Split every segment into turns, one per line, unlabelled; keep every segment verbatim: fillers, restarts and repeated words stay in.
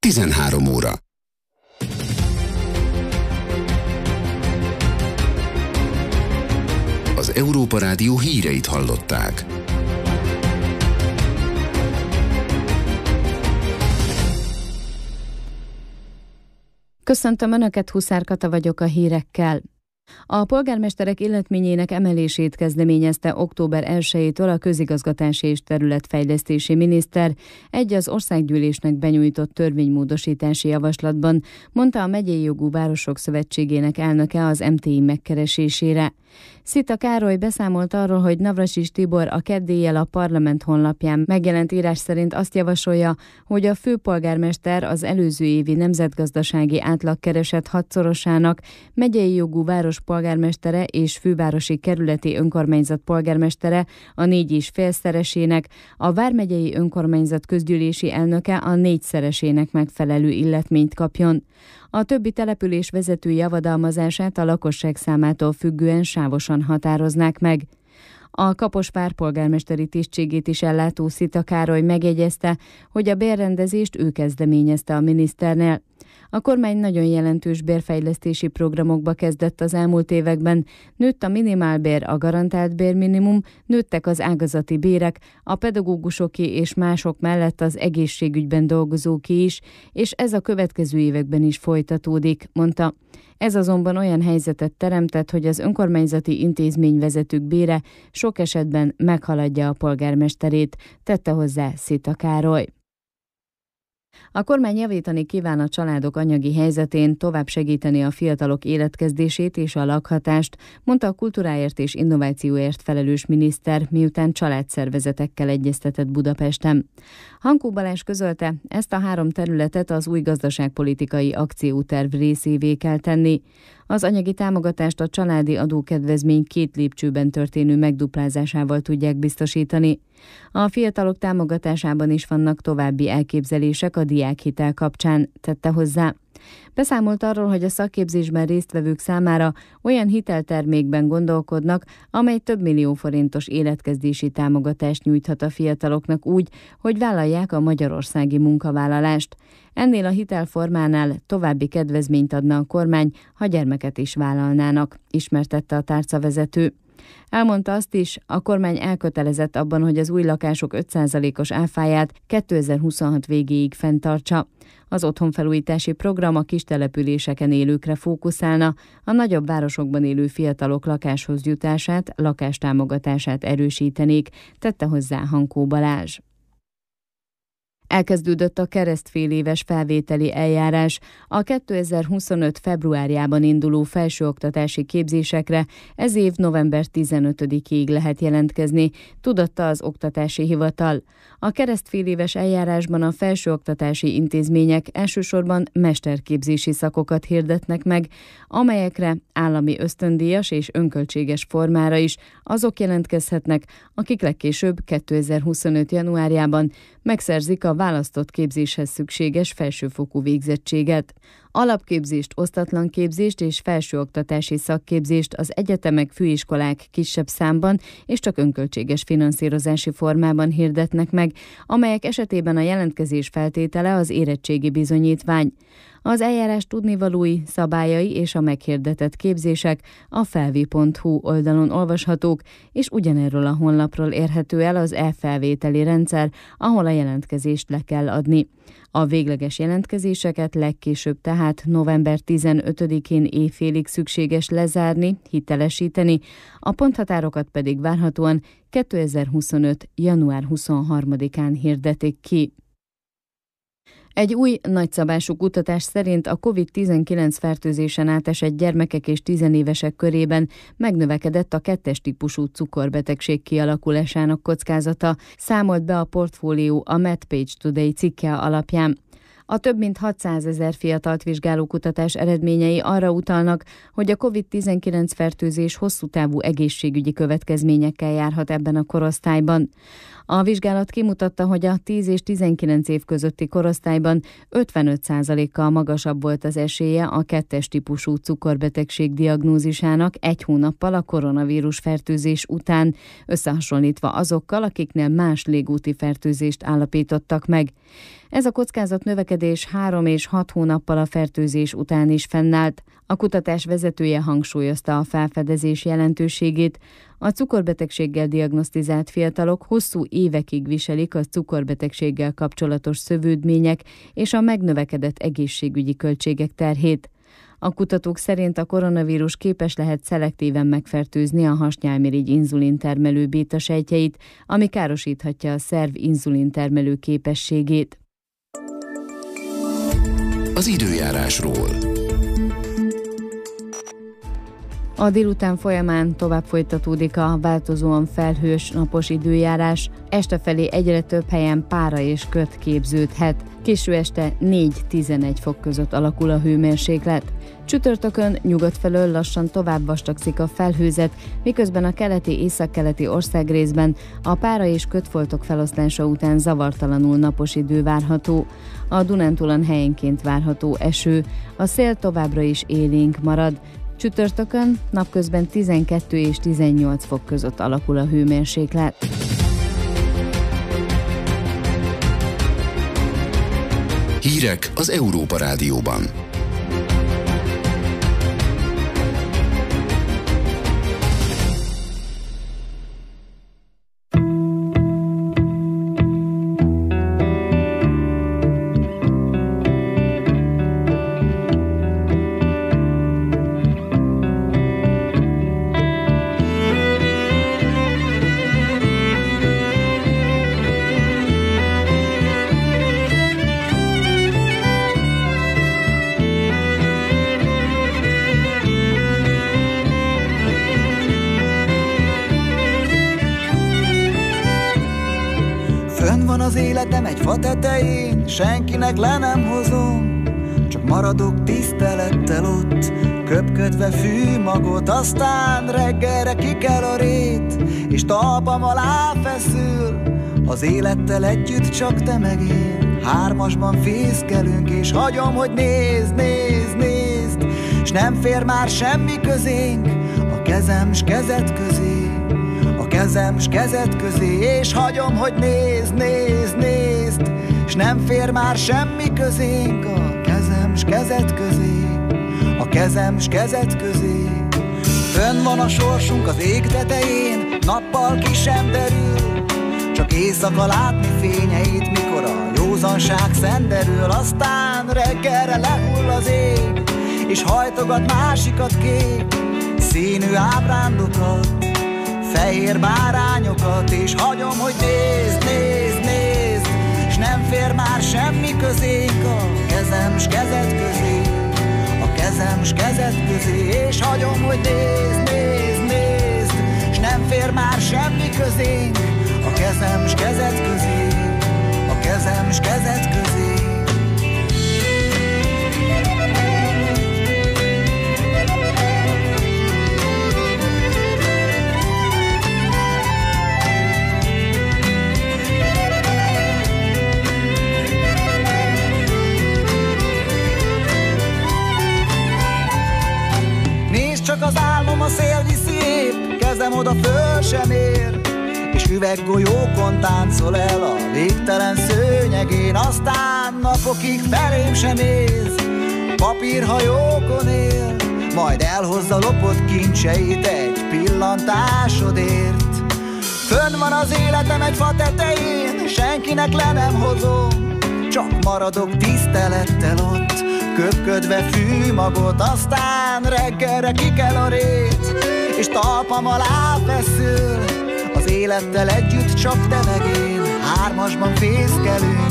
tizenhárom óra. Az Európa Rádió híreit hallották.
Köszöntöm Önöket, Huszár Kata vagyok a hírekkel. A polgármesterek illetményének emelését kezdeményezte október elsejétől a közigazgatási és területfejlesztési miniszter egy az országgyűlésnek benyújtott törvénymódosítási javaslatban, mondta a Megyei Jogú Városok Szövetségének elnöke az em té i megkeresésére. Szita Károly beszámolt arról, hogy Navracsics Tibor a kedéllyel a parlament honlapján megjelent írás szerint azt javasolja, hogy a főpolgármester az előző évi nemzetgazdasági átlagkereset hatszorosának, megyei jogú város polgármestere és fővárosi kerületi önkormányzat polgármestere a négy és félszeresének, a vármegyei önkormányzat közgyűlési elnöke a négyszeresének megfelelő illetményt kapjon. A többi település vezető javadalmazását a lakosság számától függően sávosan határoznák meg. A Kaposvár polgármesteri tisztségét is ellátó Szita Károly megjegyezte, hogy a bérrendezést ő kezdeményezte a miniszternél. A kormány nagyon jelentős bérfejlesztési programokba kezdett az elmúlt években. Nőtt a minimálbér, a garantált bérminimum, nőttek az ágazati bérek, a pedagógusoké és mások mellett az egészségügyben dolgozóké is, és ez a következő években is folytatódik, mondta. Ez azonban olyan helyzetet teremtett, hogy az önkormányzati intézményvezetők bére sok esetben meghaladja a polgármesterét, tette hozzá Szita Károly. A kormány javítani kíván a családok anyagi helyzetén, tovább segíteni a fiatalok életkezdését és a lakhatást, mondta a kultúráért és innovációért felelős miniszter, miután családszervezetekkel egyeztetett Budapesten. Hankó Balázs közölte, ezt a három területet az új gazdaságpolitikai akcióterv részévé kell tenni. Az anyagi támogatást a családi adókedvezmény két lépcsőben történő megduplázásával tudják biztosítani. A fiatalok támogatásában is vannak további elképzelések a diákhitel kapcsán, tette hozzá. Beszámolt arról, hogy a szakképzésben résztvevők számára olyan hiteltermékben gondolkodnak, amely több millió forintos életkezdési támogatást nyújthat a fiataloknak úgy, hogy vállalják a magyarországi munkavállalást. Ennél a hitelformánál további kedvezményt adna a kormány, ha gyermeket is vállalnának, ismertette a tárcavezető. Elmondta azt is, a kormány elkötelezett abban, hogy az új lakások öt százalékos áfáját kétezer-huszonhat végéig fenntartsa. Az otthonfelújítási program a kistelepüléseken élőkre fókuszálna, a nagyobb városokban élő fiatalok lakáshoz jutását, lakástámogatását erősítenék, tette hozzá Hankó Balázs. Elkezdődött a keresztféléves felvételi eljárás. A kétezer-huszonöt februárjában induló felsőoktatási képzésekre ez év november tizenötödikéig lehet jelentkezni, tudatta az Oktatási Hivatal. A keresztféléves eljárásban a felsőoktatási intézmények elsősorban mesterképzési szakokat hirdetnek meg, amelyekre állami ösztöndíjas és önköltséges formára is azok jelentkezhetnek, akik legkésőbb kétezer-huszonöt januárjában megszerzik a választott képzéshez szükséges felsőfokú végzettséget. Alapképzést, osztatlan képzést és felsőoktatási szakképzést az egyetemek, főiskolák kisebb számban és csak önköltséges finanszírozási formában hirdetnek meg, amelyek esetében a jelentkezés feltétele az érettségi bizonyítvány. Az eljárás tudnivalói, szabályai és a meghirdetett képzések a felvi pont hu oldalon olvashatók, és ugyanerről a honlapról érhető el az e-felvételi rendszer, ahol a jelentkezést le kell adni. A végleges jelentkezéseket legkésőbb tehát november tizenötödikén éjfélig szükséges lezárni, hitelesíteni, a ponthatárokat pedig várhatóan kétezer-huszonöt január huszonharmadikán hirdetik ki. Egy új nagyszabású kutatás szerint a kovid tizenkilenc fertőzésen átesett gyermekek és tizenévesek körében megnövekedett a kettes típusú cukorbetegség kialakulásának kockázata, számolt be a portfólió a MedPage Today cikke alapján. A több mint hatszázezer fiatalt vizsgáló kutatás eredményei arra utalnak, hogy a kovid tizenkilenc fertőzés hosszú távú egészségügyi következményekkel járhat ebben a korosztályban. A vizsgálat kimutatta, hogy a tíz és tizenkilenc év közötti korosztályban ötvenöt százalékkal magasabb volt az esélye a kettes típusú cukorbetegség diagnózisának egy hónappal a koronavírus fertőzés után, összehasonlítva azokkal, akiknél más légúti fertőzést állapítottak meg. Ez a kockázat növekedés növekedés három és hat hónappal a fertőzés után is fennállt. A kutatás vezetője hangsúlyozta a felfedezés jelentőségét. A cukorbetegséggel diagnosztizált fiatalok hosszú évekig viselik a cukorbetegséggel kapcsolatos szövődmények és a megnövekedett egészségügyi költségek terhét. A kutatók szerint a koronavírus képes lehet szelektíven megfertőzni a hasnyálmirigy inzulintermelő bétasejtjeit, ami károsíthatja a szerv inzulintermelő képességét.
Az időjárásról.
A délután folyamán tovább folytatódik a változóan felhős napos időjárás, este felé egyre több helyen pára és köd képződhet. Késő este négy-tizenegy fok között alakul a hőmérséklet. Csütörtökön nyugat felől lassan tovább vastagszik a felhőzet, miközben a keleti északkeleti országrészben a pára és ködfoltok feloszlása után zavartalanul napos idő várható. A Dunántúlon helyenként várható eső, a szél továbbra is élénk marad. Csütörtökön napközben tizenkettő és tizennyolc fok között alakul a hőmérséklet.
Hírek az Európa Rádióban.
Az életem egy fa tetején, senkinek le nem hozom, csak maradok tisztelettel ott, köpködve fűmagot, aztán reggelre kikel a rét, és talpam alá feszül, az élettel együtt csak te meg én. Hármasban fészkelünk, és hagyom, hogy nézd, nézd, nézd, s nem fér már semmi közénk, a kezem s kezed közé. Kezem s kezed közé, és hagyom, hogy nézd, nézd, nézd, s nem fér már semmi közénk, a kezem s kezed közé, a kezem s kezed közé. Fönn van a sorsunk az ég tetején, nappal ki sem derül, csak éjszaka látni fényeit, mikor a józanság szenderül, aztán reggelre lehull az ég, és hajtogat másikat kék, színű ábrándokat, fehér bárányokat, és hagyom, hogy nézd, nézd, nézd, s nem fér már semmi közénk, a kezem s kezed közé, a kezem s kezed közé, és hagyom, hogy nézd, nézd, nézd, s nem fér már semmi közénk, a kezem s kezed közé, a kezem s kezed közé. Csak az álmom a szél viszi épp, kezem oda föl sem ér, és üveggolyókon táncol el a végtelen szőnyegén, aztán napokig felém sem néz, papírhajókon él, majd elhozza lopott kincseit egy pillantásodért. Fönn van az életem egy fa tetején, senkinek le nem hozom, csak maradok tisztelettel ott, köpködve fűmagot, aztán reggelre kikel a rét, és talpam alá feszül, az élettel együtt csak te meg én, hármasban fészkelünk.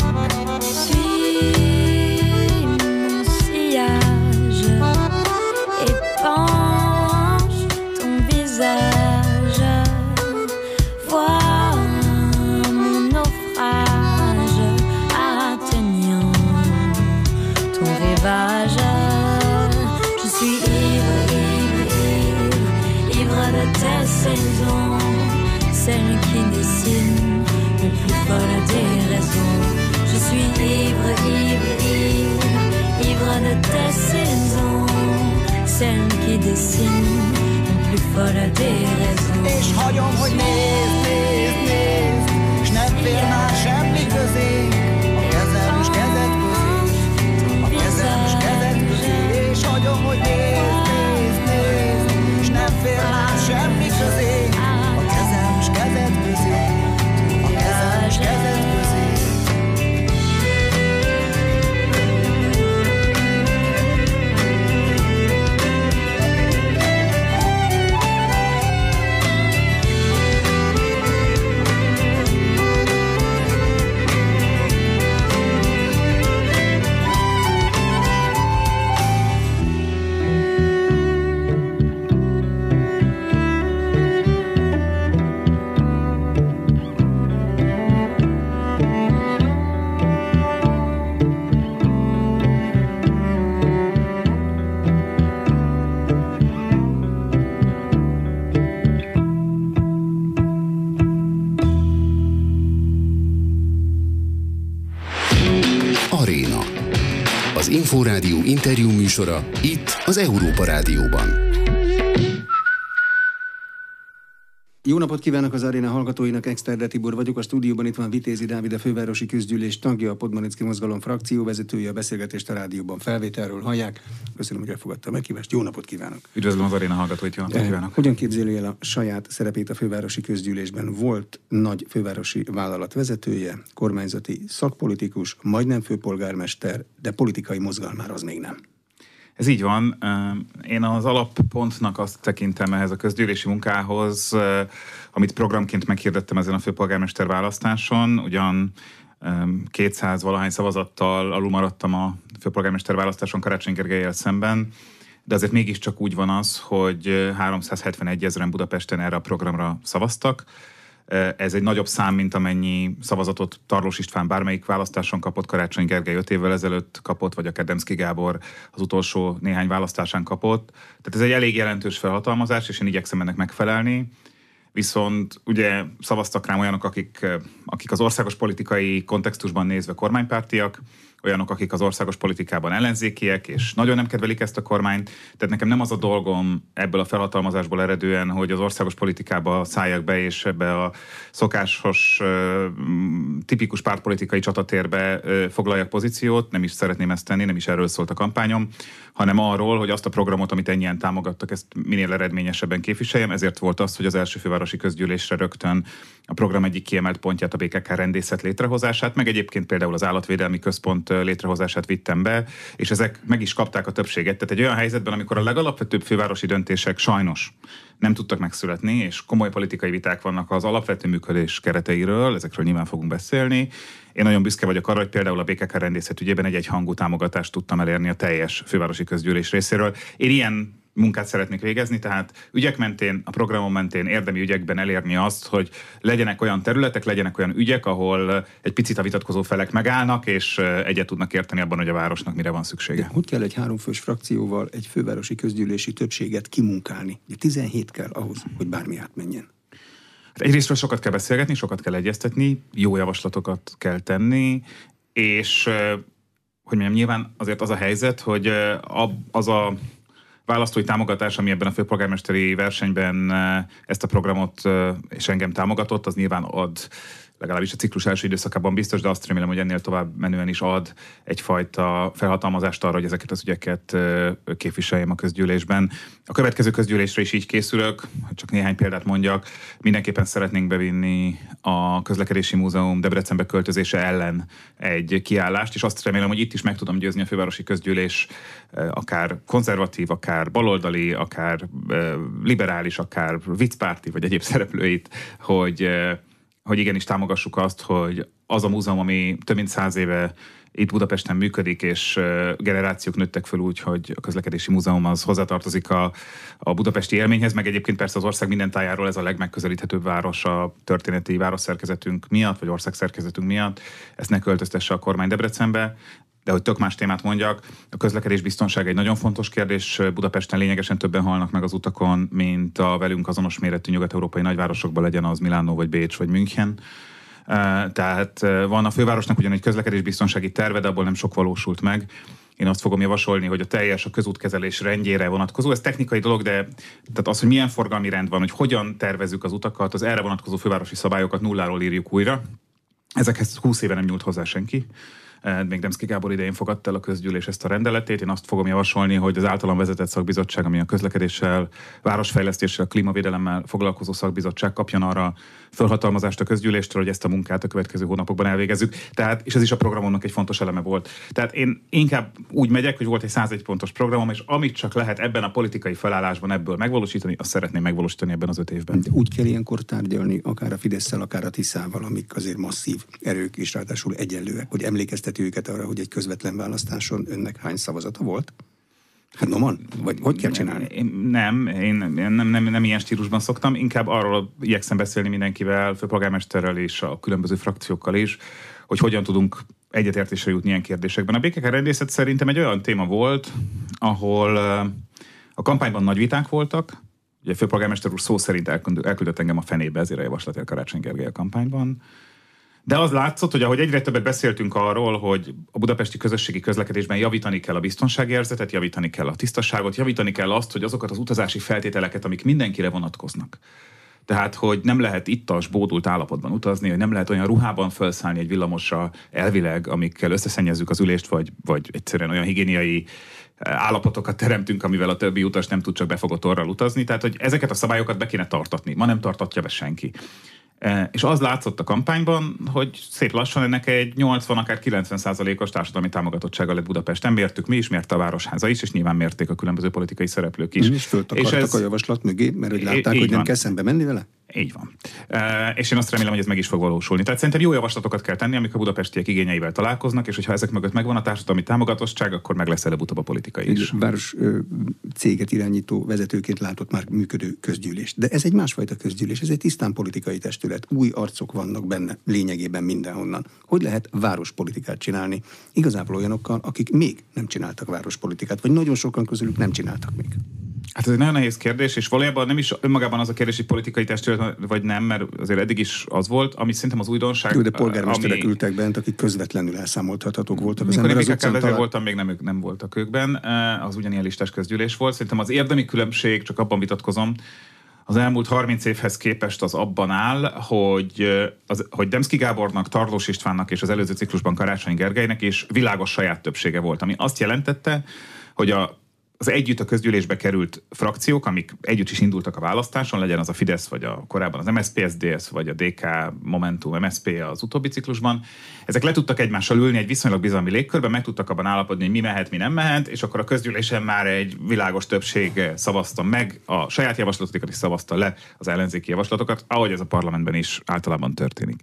Je suis ivre, ivre, ivre, ivre de tes saisons, celle qui dessine le plus folle des raisons. Je suis ivre, ivre, ivre, ivre de tes saisons, celle qui dessine le plus folle des raisons.
És hagyom, hogy nézd, nézd, nézd, s nem fér már semmi közé, a kezem s kezed közé.
Aréna. Az Inforádió interjú műsora itt az Európa Rádióban.
Jó napot kívánok az Aréna hallgatóinak, Exterde Tibor vagyok, a stúdióban itt van Vitézi Dávid, a fővárosi közgyűlés tagja, a Podmanicki Mozgalom frakcióvezetője, a beszélgetést a rádióban felvételről hallják. Köszönöm, hogy elfogadta a meghívást, jó napot kívánok!
Üdvözlöm az Aréna hallgatóit, jó napot kívánok!
Hogyan képzeli el a saját szerepét a fővárosi közgyűlésben? Volt nagy fővárosi vállalat vezetője, kormányzati szakpolitikus, majdnem főpolgármester, de politikai mozgalmára az még nem.
Ez így van. Én az alappontnak azt tekintem ehhez a közgyűlési munkához, amit programként meghirdettem ezen a főpolgármester választáson. Ugyan kétszáz valahány szavazattal alul maradtam a főpolgármester választáson Karácsony Gergellyel szemben, de azért mégiscsak úgy van az, hogy háromszázhetvenegy ezeren Budapesten erre a programra szavaztak. Ez egy nagyobb szám, mint amennyi szavazatot Tarlós István bármelyik választáson kapott, Karácsony Gergely öt évvel ezelőtt kapott, vagy akár Demszky Gábor az utolsó néhány választásán kapott. Tehát ez egy elég jelentős felhatalmazás, és én igyekszem ennek megfelelni. Viszont ugye szavaztak rám olyanok, akik, akik az országos politikai kontextusban nézve kormánypártiak, olyanok, akik az országos politikában ellenzékiek, és nagyon nem kedvelik ezt a kormányt. Tehát nekem nem az a dolgom ebből a felhatalmazásból eredően, hogy az országos politikába szálljak be, és ebbe a szokásos, tipikus pártpolitikai csatatérbe foglaljak pozíciót. Nem is szeretném ezt tenni, nem is erről szólt a kampányom, hanem arról, hogy azt a programot, amit ennyien támogattak, ezt minél eredményesebben képviseljem. Ezért volt az, hogy az első fővárosi közgyűlésre rögtön a program egyik kiemelt pontját, a bé ká ká rendészet létrehozását, meg egyébként például az állatvédelmi központ létrehozását vittem be, és ezek meg is kapták a többséget. Tehát egy olyan helyzetben, amikor a legalapvetőbb fővárosi döntések sajnos nem tudtak megszületni, és komoly politikai viták vannak az alapvető működés kereteiről, ezekről nyilván fogunk beszélni. Én nagyon büszke vagyok arra, hogy például a bé ká ká rendészet ügyében egy egyhangú támogatást tudtam elérni a teljes fővárosi közgyűlés részéről. Én ilyen munkát szeretnék végezni, tehát ügyek mentén, a programon mentén, érdemi ügyekben elérni azt, hogy legyenek olyan területek, legyenek olyan ügyek, ahol egy picit a vitatkozó felek megállnak, és egyet tudnak érteni abban, hogy a városnak mire van szüksége.
De hogy kell egy háromfős frakcióval egy fővárosi közgyűlési többséget kimunkálni? tizenhét kell ahhoz, hogy bármi átmenjen.
Hát egyrésztről sokat kell beszélgetni, sokat kell egyeztetni, jó javaslatokat kell tenni, és hogy mondjam, nyilván azért az a helyzet, hogy az a választói támogatás, ami ebben a főpolgármesteri versenyben ezt a programot és engem támogatott, az nyilván ad, legalábbis a ciklus első időszakában biztos, de azt remélem, hogy ennél tovább menően is ad egyfajta felhatalmazást arra, hogy ezeket az ügyeket képviseljem a közgyűlésben. A következő közgyűlésre is így készülök, csak néhány példát mondjak. Mindenképpen szeretnénk bevinni a Közlekedési Múzeum Debrecenbe költözése ellen egy kiállást, és azt remélem, hogy itt is meg tudom győzni a fővárosi közgyűlés akár konzervatív, akár baloldali, akár liberális, akár viccpárti, vagy egyéb szereplőit, hogy hogy igenis támogassuk azt, hogy az a múzeum, ami több mint száz éve itt Budapesten működik, és generációk nőttek föl úgy, hogy a Közlekedési Múzeum az hozzátartozik a, a budapesti élményhez, meg egyébként persze az ország minden tájáról ez a legmegközelíthetőbb város a történeti városszerkezetünk miatt, vagy országszerkezetünk miatt. Ezt ne költöztesse a kormány Debrecenbe. De hogy tök más témát mondjak, a közlekedés biztonság egy nagyon fontos kérdés. Budapesten lényegesen többen halnak meg az utakon, mint a velünk azonos méretű nyugat-európai nagyvárosokban, legyen az Milánó, vagy Bécs, vagy München. Tehát van a fővárosnak ugyan egy közlekedésbiztonsági terve, de abból nem sok valósult meg. Én azt fogom javasolni, hogy a teljes a közútkezelés rendjére vonatkozó, ez technikai dolog, de tehát az, hogy milyen forgalmi rend van, hogy hogyan tervezzük az utakat, az erre vonatkozó fővárosi szabályokat nulláról írjuk újra. Ezekhez húsz éve nem nyúlt hozzá senki. Még Demszky Gábor idején fogadta el a közgyűlés ezt a rendeletét. Én azt fogom javasolni, hogy az általam vezetett szakbizottság, ami a közlekedéssel, városfejlesztéssel, klímavédelemmel foglalkozó szakbizottság kapjon arra felhatalmazást a közgyűléstől, hogy ezt a munkát a következő hónapokban elvégezzük. Tehát, és ez is a programomnak egy fontos eleme volt. Tehát én inkább úgy megyek, hogy volt egy százegy pontos programom, és amit csak lehet ebben a politikai felállásban ebből megvalósítani, azt szeretném megvalósítani ebben az öt évben.
De úgy kell ilyenkor tárgyalni, akár a Fidesszel, akár a Tiszával, amik azért masszív erők, és ráadásul egyenlőek, hogy emlékeztető őket arra, hogy egy közvetlen választáson önnek hány szavazata volt? Finoman? Vagy hogy kell csinálni?
Én, nem, én nem, nem, nem ilyen stílusban szoktam, inkább arról igyekszem beszélni mindenkivel, főpolgármesterrel és a különböző frakciókkal is, hogy hogyan tudunk egyetértésre jutni ilyen kérdésekben. A bé ká ká rendészet szerintem egy olyan téma volt, ahol a kampányban nagy viták voltak. Ugye a főpolgármester úr szó szerint elküldött engem a fenébe, ezért a javaslat a Karácsony Gergely a kampányban. De az látszott, hogy ahogy egyre többet beszéltünk arról, hogy a budapesti közösségi közlekedésben javítani kell a biztonságérzetet, javítani kell a tisztaságot, javítani kell azt, hogy azokat az utazási feltételeket, amik mindenkire vonatkoznak. Tehát, hogy nem lehet ittas, bódult állapotban utazni, hogy nem lehet olyan ruhában felszállni egy villamosra elvileg, amikkel összeszennyezzük az ülést, vagy, vagy egyszerűen olyan higiéniai állapotokat teremtünk, amivel a többi utas nem tud csak befogott orral utazni. Tehát, hogy ezeket a szabályokat be kéne tartatni. Ma nem tartatja be senki. És az látszott a kampányban, hogy szép lassan ennek egy nyolcvan, akár kilencven százalékos társadalmi támogatottsága lett Budapesten. Mértük mi is, mérte a Városháza is, és nyilván mérték a különböző politikai szereplők is.
És föltakartak és ez... a javaslat mögé, mert hogy látták, hogy nem van. Kell szembe menni vele?
Így van. E, és én azt remélem, hogy ez meg is fog valósulni. Tehát szerintem jó javaslatokat kell tenni, amikor a budapestiek igényeivel találkoznak, és hogyha ezek mögött megvan a társadalmi támogatottság, akkor meg lesz előbb-utóbb a politika is.
Város ö, céget irányító vezetőként látott már működő közgyűlést. De ez egy másfajta közgyűlés, ez egy tisztán politikai testület. Új arcok vannak benne, lényegében mindenhonnan. Hogy lehet várospolitikát csinálni? Igazából olyanokkal, akik még nem csináltak várospolitikát, vagy nagyon sokan közülük nem csináltak még.
Hát ez egy nagyon nehéz kérdés, és valójában nem is önmagában az a kérdés, hogy politikai testület vagy nem, mert azért eddig is az volt, ami szerintem az újdonság.
Jó, de polgármesterek ami... ültek bent, akik közvetlenül elszámoltathatók voltak. Az
Mikor én bé ká ká vezér voltam, még nem, nem voltak ők benn, az ugyanilyen listás közgyűlés volt. Szerintem az érdemi különbség, csak abban vitatkozom, az elmúlt harminc évhez képest az abban áll, hogy, az, hogy Demszky Gábornak, Tarlós Istvánnak és az előző ciklusban Karácsony Gergelynek is világos saját többsége volt, ami azt jelentette, hogy a az együtt a közgyűlésbe került frakciók, amik együtt is indultak a választáson, legyen az a Fidesz, vagy a korábban az em es zé pé es dé es, vagy a dé ká, Momentum, em es zé pé az utóbbi ciklusban, ezek le tudtak egymással ülni egy viszonylag bizalmi légkörben, meg tudtak abban állapodni, hogy mi mehet, mi nem mehet, és akkor a közgyűlésen már egy világos többség szavazta meg, a saját javaslatokat is szavazta le az ellenzéki javaslatokat, ahogy ez a parlamentben is általában történik.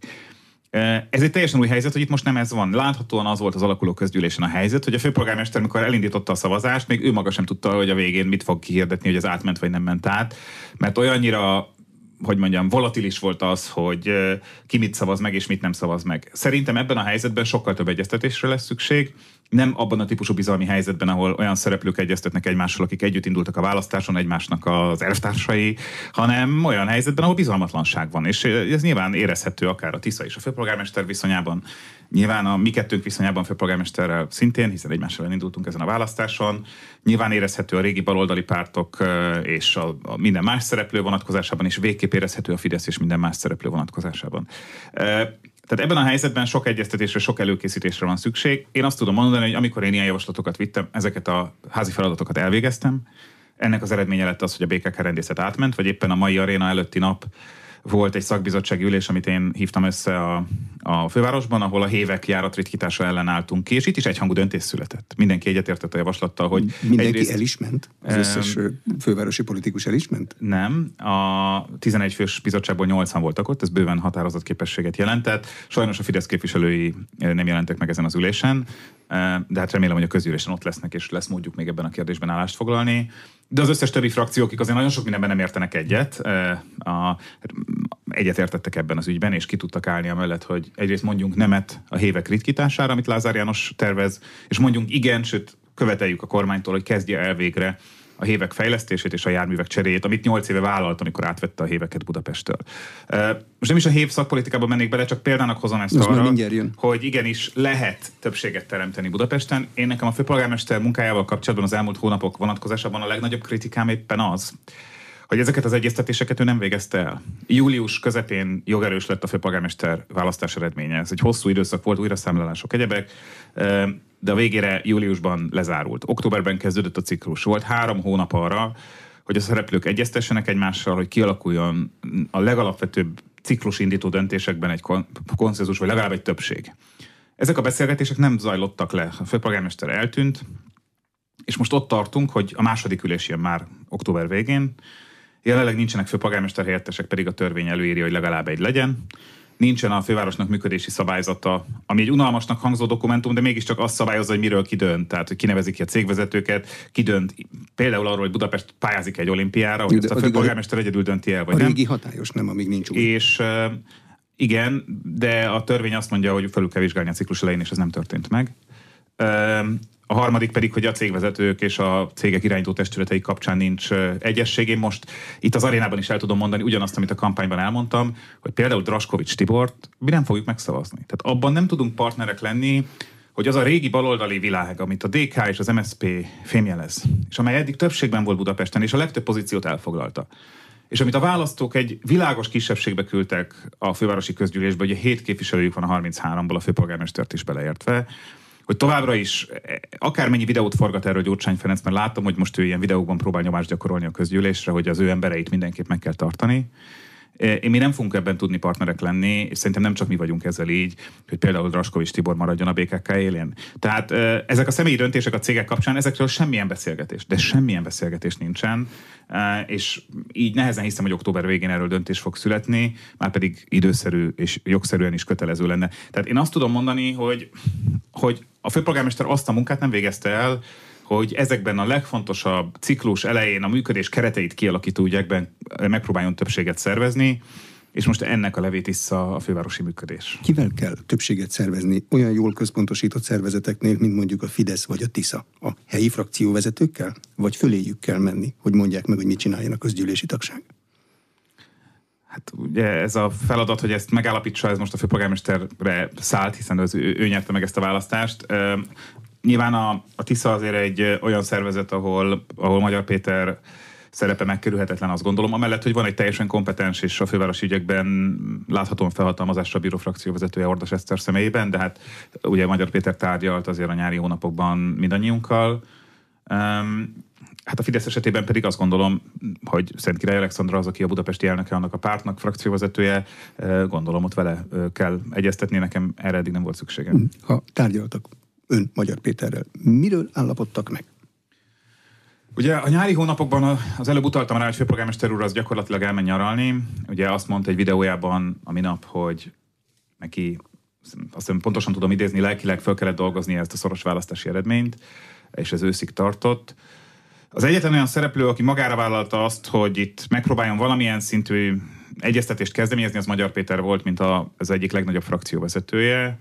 Ez egy teljesen új helyzet, hogy itt most nem ez van. Láthatóan az volt az alakuló közgyűlésen a helyzet, hogy a főpolgármester, amikor elindította a szavazást, még ő maga sem tudta, hogy a végén mit fog kihirdetni, hogy ez átment vagy nem ment át, mert olyannyira, hogy mondjam, volatilis volt az, hogy ki mit szavaz meg és mit nem szavaz meg. Szerintem ebben a helyzetben sokkal több egyeztetésre lesz szükség, nem abban a típusú bizalmi helyzetben, ahol olyan szereplők egyeztetnek egymással, akik együtt indultak a választáson, egymásnak az elvtársai, hanem olyan helyzetben, ahol bizalmatlanság van. És ez nyilván érezhető akár a Tisza és a főpolgármester viszonyában, nyilván a mi kettőnk viszonyában főpolgármesterrel szintén, hiszen egymással indultunk ezen a választáson. Nyilván érezhető a régi baloldali pártok és a, a minden más szereplő vonatkozásában, és végképp érezhető a Fidesz és minden más szereplő vonatkozásában. Tehát ebben a helyzetben sok egyeztetésre, sok előkészítésre van szükség. Én azt tudom mondani, hogy amikor én ilyen javaslatokat vittem, ezeket a házi feladatokat elvégeztem. Ennek az eredménye lett az, hogy a bé ká ká rendészet átment, vagy éppen a mai aréna előtti nap volt egy szakbizottsági ülés, amit én hívtam össze a, a fővárosban, ahol a hévek járatritkítása ellen álltunk ki, és itt is egyhangú döntés született. Mindenki egyetértett a javaslattal, hogy...
Mindenki egyrészt, el is ment? Az összes um, fővárosi politikus el is ment?
Nem. A tizenegy fős bizottságból nyolcan voltak ott, ez bőven határozott képességet jelentett. Sajnos a Fidesz képviselői nem jelentek meg ezen az ülésen, de hát remélem, hogy a közgyűlésen ott lesznek, és lesz módjuk még ebben a kérdésben állást foglalni. De az összes többi frakciók, akik azért nagyon sok mindenben nem értenek egyet, a, egyet értettek ebben az ügyben, és ki tudtak állni amellett, hogy egyrészt mondjunk nemet a hévek ritkítására, amit Lázár János tervez, és mondjunk igen, sőt követeljük a kormánytól, hogy kezdje el végre a hévek fejlesztését és a járművek cseréjét, amit nyolc éve vállalt, amikor átvette a héveket Budapesttől. Most nem is a hév szakpolitikába mennék bele, csak példának hozom ezt
most
arra, hogy igenis lehet többséget teremteni Budapesten. Én nekem a főpolgármester munkájával kapcsolatban az elmúlt hónapok vonatkozásában a legnagyobb kritikám éppen az, hogy ezeket az egyeztetéseket ő nem végezte el. Július közepén jogerős lett a főpolgármester választás eredménye. Ez egy hosszú időszak volt, újraszámlálások, egyebek, de a végére júliusban lezárult. Októberben kezdődött a ciklus. Volt három hónap arra, hogy a szereplők egyeztessenek egymással, hogy kialakuljon a legalapvetőbb ciklusindító döntésekben egy konszenzus, vagy legalább egy többség. Ezek a beszélgetések nem zajlottak le. A főpolgármester eltűnt, és most ott tartunk, hogy a második ülés jön már október végén. Jelenleg nincsenek főpolgármester helyettesek, pedig a törvény előírja, hogy legalább egy legyen. Nincsen a fővárosnak működési szabályzata, ami egy unalmasnak hangzó dokumentum, de mégiscsak azt szabályozza, hogy miről kidönt. Tehát, hogy kinevezik ki a cégvezetőket, kidönt például arról, hogy Budapest pályázik egy olimpiára, hogy ezt a főpolgármester egyedül dönti el, vagy
a
nem.
A régi hatályos nem, amíg nincs új.
És uh, igen, de a törvény azt mondja, hogy felül kell vizsgálni a ciklus elején, és ez nem történt meg. A harmadik pedig, hogy a cégvezetők és a cégek irányító testületei kapcsán nincs egyesség. Én most itt az arénában is el tudom mondani ugyanazt, amit a kampányban elmondtam, hogy például Draskovics Tibort mi nem fogjuk megszavazni. Tehát abban nem tudunk partnerek lenni, hogy az a régi baloldali világ, amit a dé ká és az em es zé pé fémjelez, és amely eddig többségben volt Budapesten, és a legtöbb pozíciót elfoglalta, és amit a választók egy világos kisebbségbe küldtek a fővárosi közgyűlésbe, ugye hét képviselőjük van a harmincháromból, a főpolgármestert is beleértve, hogy továbbra is akármennyi videót forgat erről Gyurcsány Ferenc, mert látom, hogy most ő ilyen videókban próbál nyomást gyakorolni a közgyűlésre, hogy az ő embereit mindenképp meg kell tartani. Én mi nem fogunk ebben tudni partnerek lenni, és szerintem nem csak mi vagyunk ezzel így, hogy például Draskovics Tibor maradjon a bé ká ká élén. Tehát ezek a személyi döntések a cégek kapcsán, ezekről semmilyen beszélgetés, de semmilyen beszélgetés nincsen, és így nehezen hiszem, hogy október végén erről döntés fog születni, már pedig időszerű és jogszerűen is kötelező lenne. Tehát én azt tudom mondani, hogy, hogy a főpolgármester azt a munkát nem végezte el, hogy ezekben a legfontosabb ciklus elején a működés kereteit kialakító ügyekben megpróbáljon többséget szervezni, és most ennek a levét issza a fővárosi működés.
Kivel kell többséget szervezni olyan jól központosított szervezeteknél, mint mondjuk a Fidesz vagy a Tisza? A helyi frakcióvezetőkkel? Vagy föléjük kell menni, hogy mondják meg, hogy mit csináljon a közgyűlési tagság?
Hát ugye ez a feladat, hogy ezt megállapítsa, ez most a főpolgármesterre szállt, hiszen az ő, ő nyerte meg ezt a választást. Nyilván a, a Tisza azért egy olyan szervezet, ahol, ahol Magyar Péter szerepe megkerülhetetlen, azt gondolom. Amellett, hogy van egy teljesen kompetens és a fővárosi ügyekben láthatóan felhatalmazásra bíró frakcióvezetője Ordas Eszter személyében, de hát ugye Magyar Péter tárgyalt azért a nyári hónapokban mindannyiunkkal. Um, hát a Fidesz esetében pedig azt gondolom, hogy Szentkirály Alexandra az, aki a budapesti elnöke annak a pártnak, frakcióvezetője, gondolom ott vele kell egyeztetni, nekem erre eddig nem volt szükségem.
Ha tárgyaltak ön Magyar Péterrel, miről állapodtak meg?
Ugye a nyári hónapokban az előbb utaltam rá, hogy főpolgármester úr az gyakorlatilag elmen nyaralni. Ugye azt mondta egy videójában a minap, hogy neki, azt hiszem pontosan tudom idézni, lelkileg fel kellett dolgozni ezt a szoros választási eredményt, és ez őszig tartott. Az egyetlen olyan szereplő, aki magára vállalta azt, hogy itt megpróbáljon valamilyen szintű egyeztetést kezdeményezni, az Magyar Péter volt, mint a, az egyik legnagyobb frakcióvezetője.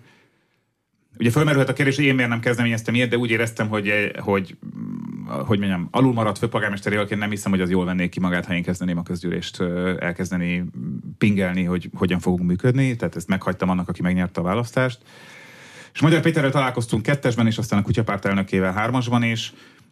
Ugye felmerülhet a kérdés, hogy én miért nem kezdeményeztem ilyet, de úgy éreztem, hogy, hogy, hogy mondjam, alul maradt főpolgármester jelöltként nem hiszem, hogy az jól vennék ki magát, ha én kezdeném a közgyűlést elkezdeni pingelni, hogy hogyan fogunk működni. Tehát ezt meghagytam annak, aki megnyerte a választást. És Magyar Péterrel találkoztunk kettesben, és aztán a Kutyapárt elnökével hármasban is,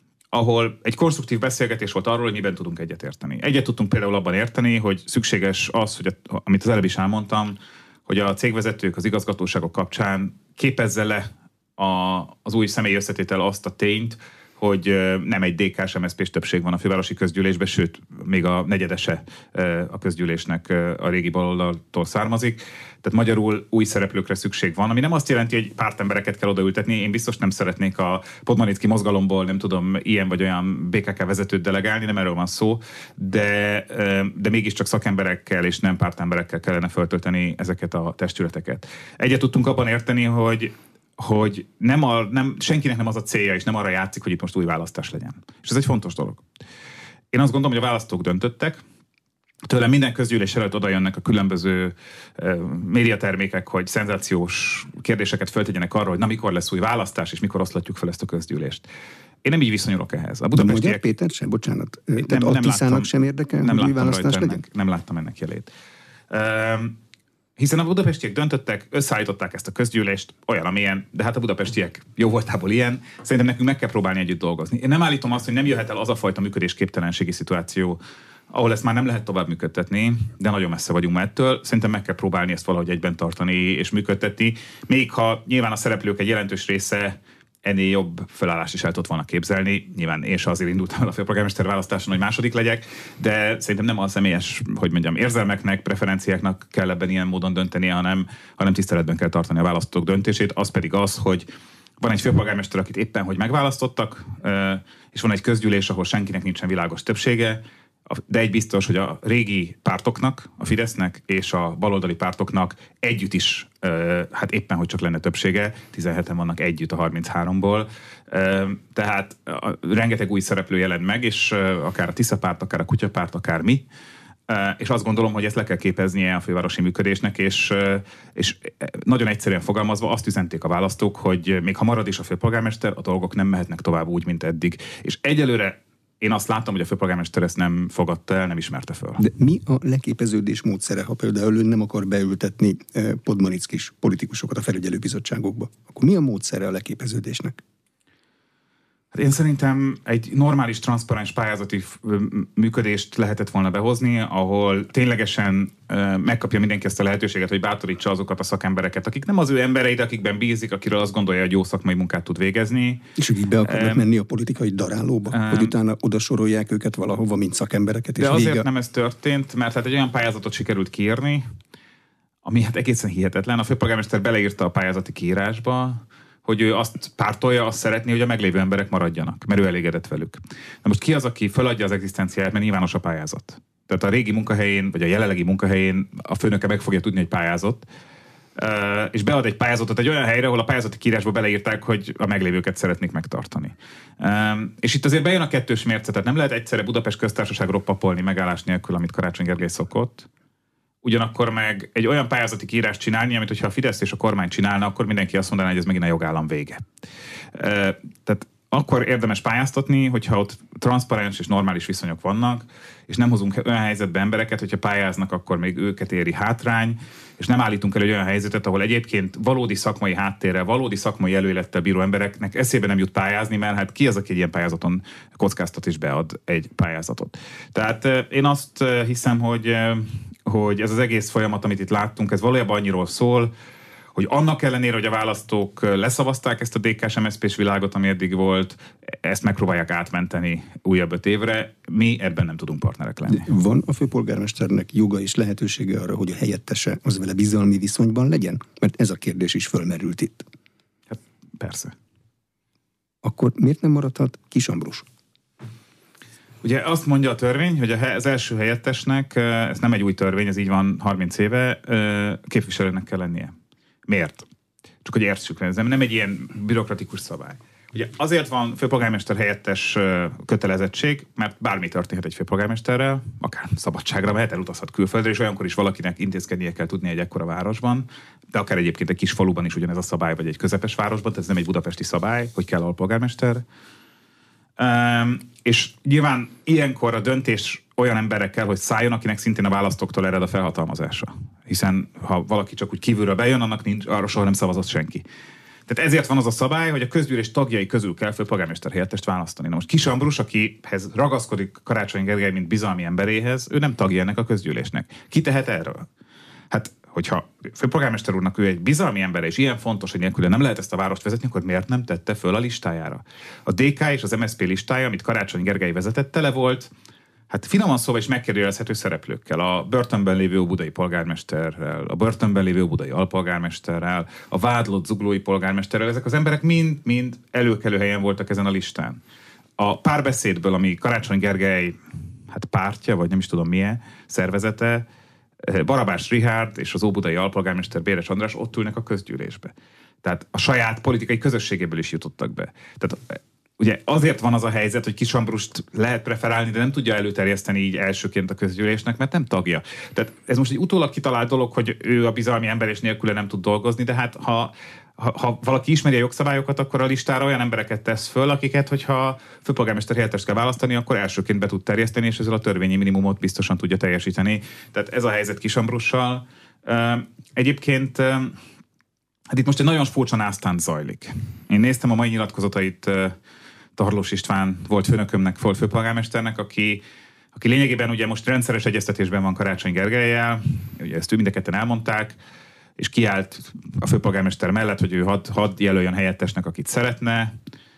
ahol egy konstruktív beszélgetés volt arról, hogy miben tudunk egyetérteni. Egyet tudtunk például abban érteni, hogy szükséges az, hogy a, amit az előbb is elmondtam, hogy a cégvezetők, az igazgatóságok kapcsán képezze le a, az új személyi összetétel azt a tényt, hogy nem egy dé ká-s em es zé pés többség van a fővárosi közgyűlésben, sőt, még a negyedese a közgyűlésnek a régi baloldaltól származik. Tehát magyarul új szereplőkre szükség van, ami nem azt jelenti, hogy pártembereket kell odaültetni. Én biztos nem szeretnék a Podmanicki mozgalomból, nem tudom, ilyen vagy olyan bé ká ká vezetőt delegálni, nem erről van szó, de, de mégiscsak szakemberekkel és nem pártemberekkel kellene föltölteni ezeket a testületeket. Egyet tudtunk abban érteni, hogy hogy nem a, nem, senkinek nem az a célja, és nem arra játszik, hogy itt most új választás legyen. És ez egy fontos dolog. Én azt gondolom, hogy a választók döntöttek, tőlem minden közgyűlés előtt oda jönnek a különböző uh, médiatermékek, hogy szenzációs kérdéseket föltegyenek arra, hogy na mikor lesz új választás, és mikor oszlatjuk fel ezt a közgyűlést. Én nem így viszonyulok ehhez. A budapestiek... Magyar
Péter sem? Bocsánat. Nem, Tehát nem a Tiszának sem érdekel,
nem
hogy új választás legyen?
Ennek, nem láttam ennek jelét. Uh, Hiszen a budapestiek döntöttek, összeállították ezt a közgyűlést, olyan, amilyen, de hát a budapestiek jó voltából ilyen. Szerintem nekünk meg kell próbálni együtt dolgozni. Én nem állítom azt, hogy nem jöhet el az a fajta működésképtelenségi szituáció, ahol ezt már nem lehet tovább működtetni, de nagyon messze vagyunk már ettől. Szerintem meg kell próbálni ezt valahogy egyben tartani és működtetni, még ha nyilván a szereplők egy jelentős része ennél jobb felállást is el tudott volna képzelni. Nyilván én sem azért indultam el a főpolgármester választáson, hogy második legyek, de szerintem nem a személyes, hogy mondjam, érzelmeknek, preferenciáknak kell ebben ilyen módon döntenie, hanem, hanem tiszteletben kell tartani a választók döntését. Az pedig az, hogy van egy főpolgármester, akit éppen hogy megválasztottak, és van egy közgyűlés, ahol senkinek nincsen világos többsége, de egy biztos, hogy a régi pártoknak, a Fidesznek és a baloldali pártoknak együtt is, hát éppen, hogy csak lenne többsége, tizenheten vannak együtt a harmincháromból, tehát rengeteg új szereplő jelent meg, és akár a Tisza párt, akár a Kutyapárt, akár mi, és azt gondolom, hogy ezt le kell képeznie a fővárosi működésnek, és, és nagyon egyszerűen fogalmazva azt üzenték a választók, hogy még ha marad is a főpolgármester, a dolgok nem mehetnek tovább úgy, mint eddig. És egyelőre én azt látom, hogy a főpolgármester ezt nem fogadta el, nem ismerte föl.
De mi a leképeződés módszere, ha például ön nem akar beültetni podmanickis politikusokat a felügyelőbizottságokba? Akkor mi a módszere a leképeződésnek?
Hát én szerintem egy normális, transzparens pályázati működést lehetett volna behozni, ahol ténylegesen megkapja mindenki ezt a lehetőséget, hogy bátorítsa azokat a szakembereket, akik nem az ő emberei, de akikben bízik, akiről azt gondolja, hogy jó szakmai munkát tud végezni.
És akik be akarnak um, menni a politikai darálóba, um, hogy utána oda sorolják őket valahova, mint szakembereket.
De
és
azért
vége...
nem ez történt, mert hát egy olyan pályázatot sikerült kiírni, ami hát egészen hihetetlen. A főpolgármester beleírta a pályázati kiírásba, hogy ő azt pártolja, azt szeretné, hogy a meglévő emberek maradjanak, mert ő elégedett velük. Na most ki az, aki feladja az egzisztenciáját, mert nyilvános a pályázat? Tehát a régi munkahelyén, vagy a jelenlegi munkahelyén a főnöke meg fogja tudni, hogy pályázott, és bead egy pályázatot egy olyan helyre, ahol a pályázati kiírásba beleírták, hogy a meglévőket szeretnék megtartani. És itt azért bejön a kettős mérce, tehát nem lehet egyszerre Budapest köztársaság roppapolni megállás nélkül, amit Karácsony Gergely szokott, ugyanakkor meg egy olyan pályázati kiírást csinálni, amit hogyha a Fidesz és a kormány csinálna, akkor mindenki azt mondaná, hogy ez megint a jogállam vége. Tehát akkor érdemes pályáztatni, hogyha ott transzparens és normális viszonyok vannak, és nem hozunk olyan helyzetbe embereket, hogyha pályáznak, akkor még őket éri hátrány, és nem állítunk el egy olyan helyzetet, ahol egyébként valódi szakmai háttérrel, valódi szakmai előélettel bíró embereknek eszébe nem jut pályázni, mert hát ki az, aki egy ilyen pályázaton kockáztat és bead egy pályázatot. Tehát én azt hiszem, hogy hogy ez az egész folyamat, amit itt láttunk, ez valójában annyiról szól, hogy annak ellenére, hogy a választók leszavazták ezt a dé ká-s em es zé pés világot, ami eddig volt, ezt megpróbálják átmenteni újabb öt évre, mi ebben nem tudunk partnerek lenni.
De van a főpolgármesternek joga és lehetősége arra, hogy a helyettese az vele bizalmi viszonyban legyen? Mert ez a kérdés is fölmerült itt.
Hát persze.
Akkor miért nem maradhat Kiss Ambrus?
Ugye azt mondja a törvény, hogy az első helyettesnek, ez nem egy új törvény, ez így van harminc éve, képviselőnek kell lennie. Miért? Csak hogy értsük, ez nem egy ilyen bürokratikus szabály. Ugye azért van főpolgármester helyettes kötelezettség, mert bármi történhet egy főpolgármesterrel, akár szabadságra mehet, elutazhat külföldre, és olyankor is valakinek intézkednie kell tudni egy ekkora városban, de akár egyébként egy kis faluban is ugyanez a szabály, vagy egy közepes városban, tehát ez nem egy budapesti szabály, hogy kell alpolgármester. Um, és nyilván ilyenkor a döntés olyan emberekkel, hogy szálljon, akinek szintén a választóktól ered a felhatalmazása. Hiszen ha valaki csak úgy kívülről bejön, annak nincs, arra soha nem szavazott senki. Tehát ezért van az a szabály, hogy a közgyűlés tagjai közül kell főpolgármester helyettest választani. Na most Kiss Ambrus, akihez ragaszkodik Karácsony Gergely, mint bizalmi emberéhez, ő nem tagja ennek a közgyűlésnek. Ki tehet erről? Hát, hogyha főpolgármester úrnak ő egy bizalmi ember, és ilyen fontos, hogy nélküle nem lehet ezt a várost vezetni, akkor miért nem tette föl a listájára? A dé ká és az em es zé pé listája, amit Karácsony Gergely vezetett, tele volt, hát finoman szóval is megkérdőjelezhető szereplőkkel. A börtönben lévő óbudai polgármesterrel, a börtönben lévő óbudai alpolgármesterrel, a vádlott zuglói polgármesterrel, ezek az emberek mind-mind előkelő helyen voltak ezen a listán. A párbeszédből, ami Karácsony Gergely hát pártja, vagy nem is tudom milyen szervezete, Barabás Richárd és az óbudai alpolgármester Béres András ott ülnek a közgyűlésbe. Tehát a saját politikai közösségéből is jutottak be. Tehát ugye azért van az a helyzet, hogy Kiss Ambrust lehet preferálni, de nem tudja előterjeszteni így elsőként a közgyűlésnek, mert nem tagja. Tehát ez most egy utólag kitalált dolog, hogy ő a bizalmi ember és nélküle nem tud dolgozni, de hát ha Ha, ha valaki ismeri a jogszabályokat, akkor a listára olyan embereket tesz föl, akiket, hogyha főpolgármester helyettest kell választani, akkor elsőként be tud terjeszteni, és ezzel a törvényi minimumot biztosan tudja teljesíteni. Tehát ez a helyzet Kiss Ambrussal. Egyébként hát itt most egy nagyon furcsa násztánc zajlik. Én néztem a mai nyilatkozatait Tarlós István volt főnökömnek, volt főpolgármesternek, aki aki lényegében ugye most rendszeres egyeztetésben van Karácsony Gergellyel, ugye ezt ő mind a ketten elmondták, és kiállt a főpolgármester mellett, hogy ő hadd had jelöljön helyettesnek, akit szeretne,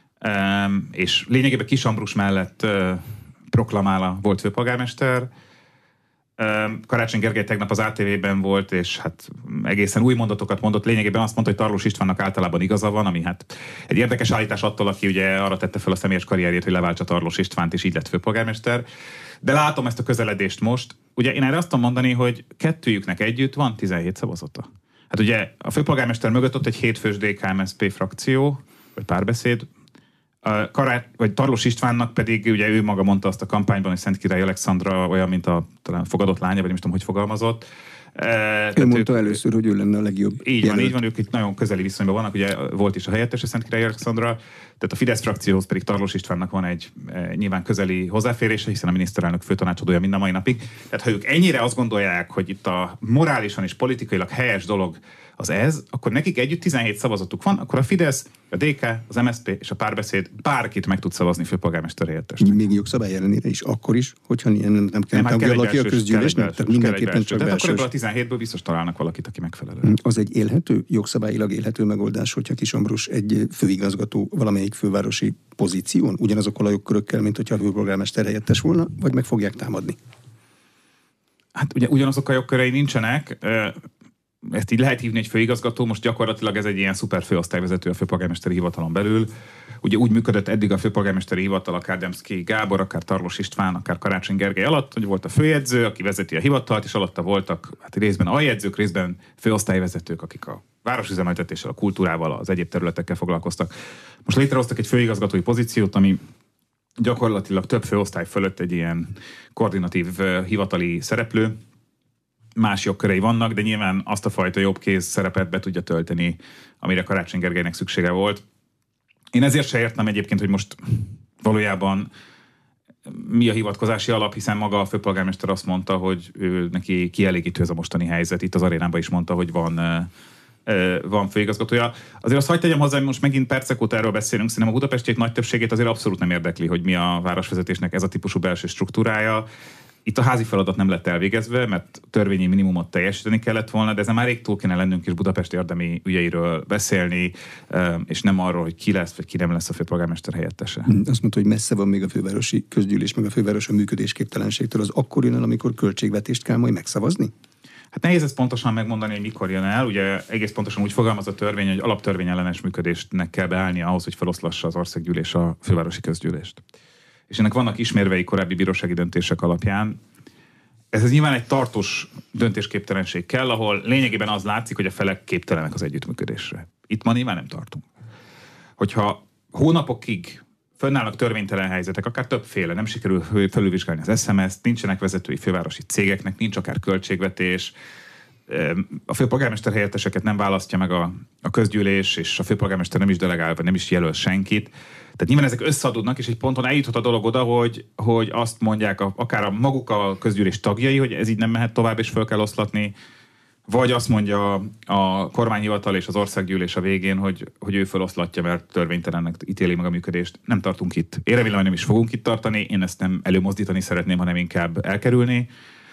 és lényegében Kiss Ambrus mellett proklamál a volt főpolgármester. Karácsony Gergely tegnap az á té vében volt, és hát egészen új mondatokat mondott. Lényegében azt mondta, hogy Tarlós Istvánnak általában igaza van, ami hát egy érdekes állítás attól, aki ugye arra tette fel a személyes karrierjét, hogy leváltsa Tarlós Istvánt, és így lett főpolgármester. De látom ezt a közeledést most. Ugye én erre azt tudom mondani, hogy kettőjüknek együtt van tizenhét szavazata. Hát ugye a főpolgármester mögött ott egy hétfős dé ká em es zé pé frakció, vagy párbeszéd, Karát, vagy Tarlós Istvánnak pedig, ugye ő maga mondta azt a kampányban, hogy Szentkirály Alexandra olyan, mint a talán fogadott lánya, vagy nem is tudom, hogy fogalmazott.
Ő mondta ők, először, hogy ő lenne a legjobb.
Így jelölt. Van, így van, ők itt nagyon közeli viszonyban vannak, ugye volt is a helyettese Szentkirály Alexandra, tehát a Fidesz frakcióhoz pedig Tarlós Istvánnak van egy e, nyilván közeli hozzáférése, hiszen a miniszterelnök főtanácsadója mind a mai napig. Tehát ha ők ennyire azt gondolják, hogy itt a morálisan és politikailag helyes dolog az ez, akkor nekik együtt tizenhét szavazatuk van, akkor a Fidesz, a dé ká, az em es zé pé és a Párbeszéd bárkit meg tud szavazni főpolgármester helyettesnek.
Még jogszabály ellenére is, akkor is, hogyha nem, nem kell, nem kell valaki a közgyűlésnek, tehát mindenképpen csak
belsős. Akkor ebből a tizenhétből biztos találnak valakit, aki megfelelő.
Az egy élhető, jogszabályilag élhető megoldás, hogyha Kis Ambrus egy főigazgató valamelyik fővárosi pozíción, ugyanazokkal a jogkörökkel, mint hogyha a főpolgármester helyettes volna, vagy meg fogják támadni?
Hát ugye ugyanazok a jogkörei nincsenek, ezt így lehet hívni egy főigazgató, most gyakorlatilag ez egy ilyen szuper főosztályvezető a főpolgármesteri hivatalon belül. Ugye úgy működött eddig a főpolgármesteri hivatal, akár Demszky Gábor, akár Tarlós István, akár Karácsony Gergely alatt, hogy volt a főjegyző, aki vezeti a hivatalt, és alatta voltak hát részben aljegyzők, részben főosztályvezetők, akik a városüzemeltetéssel, a kultúrával, az egyéb területekkel foglalkoztak. Most létrehoztak egy főigazgatói pozíciót, ami gyakorlatilag több főosztály fölött egy ilyen koordinatív hivatali szereplő. Más jogkörei vannak, de nyilván azt a fajta jobbkéz szerepet be tudja tölteni, amire Karácsony Gergelynek szüksége volt. Én ezért se értem egyébként, hogy most valójában mi a hivatkozási alap, hiszen maga a főpolgármester azt mondta, hogy ő, neki kielégítő ez a mostani helyzet. Itt az arénában is mondta, hogy van, van főigazgatója. Azért azt hagyd tegyem hozzá, hogy most megint percek óta erről beszélünk, szerintem a budapestiek nagy többségét azért abszolút nem érdekli, hogy mi a városvezetésnek ez a típusú belső struktúrája. Itt a házi feladat nem lett elvégezve, mert törvényi minimumot teljesíteni kellett volna, de ezen már rég túl kéne lennünk is Budapest érdemi ügyeiről beszélni, és nem arról, hogy ki lesz, vagy ki nem lesz a főpolgármester helyettese.
Azt mondta, hogy messze van még a fővárosi közgyűlés, meg a főváros a működésképtelenségtől. Az akkor jön el, amikor költségvetést kell majd megszavazni?
Hát nehéz ezt pontosan megmondani, hogy mikor jön el. Ugye egész pontosan úgy fogalmaz a törvény, hogy alaptörvényellenes működésnek kell beállni ahhoz, hogy feloszlassa az országgyűlés a fővárosi közgyűlést. És ennek vannak ismérvei korábbi bírósági döntések alapján. Ez, ez nyilván egy tartós döntésképtelenség kell, ahol lényegében az látszik, hogy a felek képtelenek az együttműködésre. Itt ma nyilván nem tartunk. Hogyha hónapokig fönnállnak törvénytelen helyzetek, akár többféle, nem sikerül felülvizsgálni az es em es-t, nincsenek vezetői fővárosi cégeknek, nincs akár költségvetés, a főpolgármester helyetteseket nem választja meg a, a közgyűlés, és a főpolgármester nem is delegál, vagy nem is jelöl senkit. Tehát nyilván ezek összeadódnak, és egy ponton eljuthat a dolog oda, hogy, hogy azt mondják a, akár a maguk a közgyűlés tagjai, hogy ez így nem mehet tovább, és föl kell oszlatni, vagy azt mondja a kormányhivatal és az országgyűlés a végén, hogy, hogy ő feloszlatja, mert törvénytelennek ítéli meg a működést. Nem tartunk itt. Én remélem, hogy nem is fogunk itt tartani, én ezt nem előmozdítani szeretném, hanem inkább elkerülni.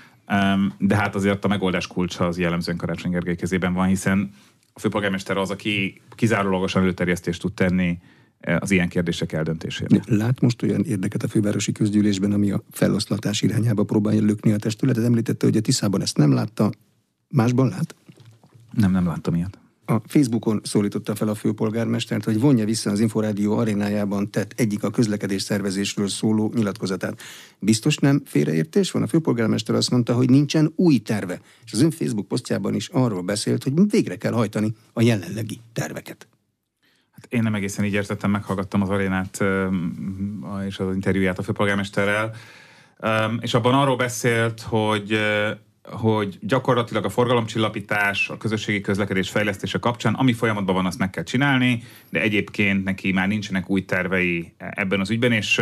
De hát azért a megoldás kulcsa az jellemzően Karácsony Gergely kezében van, hiszen a főpolgármester az, aki kizárólagosan előterjesztést tud tenni az ilyen kérdések eldöntésére.
Lát most olyan érdeket a fővárosi közgyűlésben, ami a feloszlatás irányába próbálja lökni a testületet? Említette, hogy a Tiszában ezt nem látta, másban lát?
Nem, nem láttam ilyet.
A Facebookon szólította fel a főpolgármestert, hogy vonja vissza az Inforádió arénájában tett egyik a közlekedés szervezésről szóló nyilatkozatát. Biztos nem félreértés van? A főpolgármester azt mondta, hogy nincsen új terve, és az ön Facebook posztjában is arról beszélt, hogy végre kell hajtani a jelenlegi terveket.
Hát én nem egészen így értettem, meghallgattam az arénát és az interjúját a főpolgármesterrel, és abban arról beszélt, hogy hogy gyakorlatilag a forgalomcsillapítás, a közösségi közlekedés fejlesztése kapcsán, ami folyamatban van, azt meg kell csinálni, de egyébként neki már nincsenek új tervei ebben az ügyben, és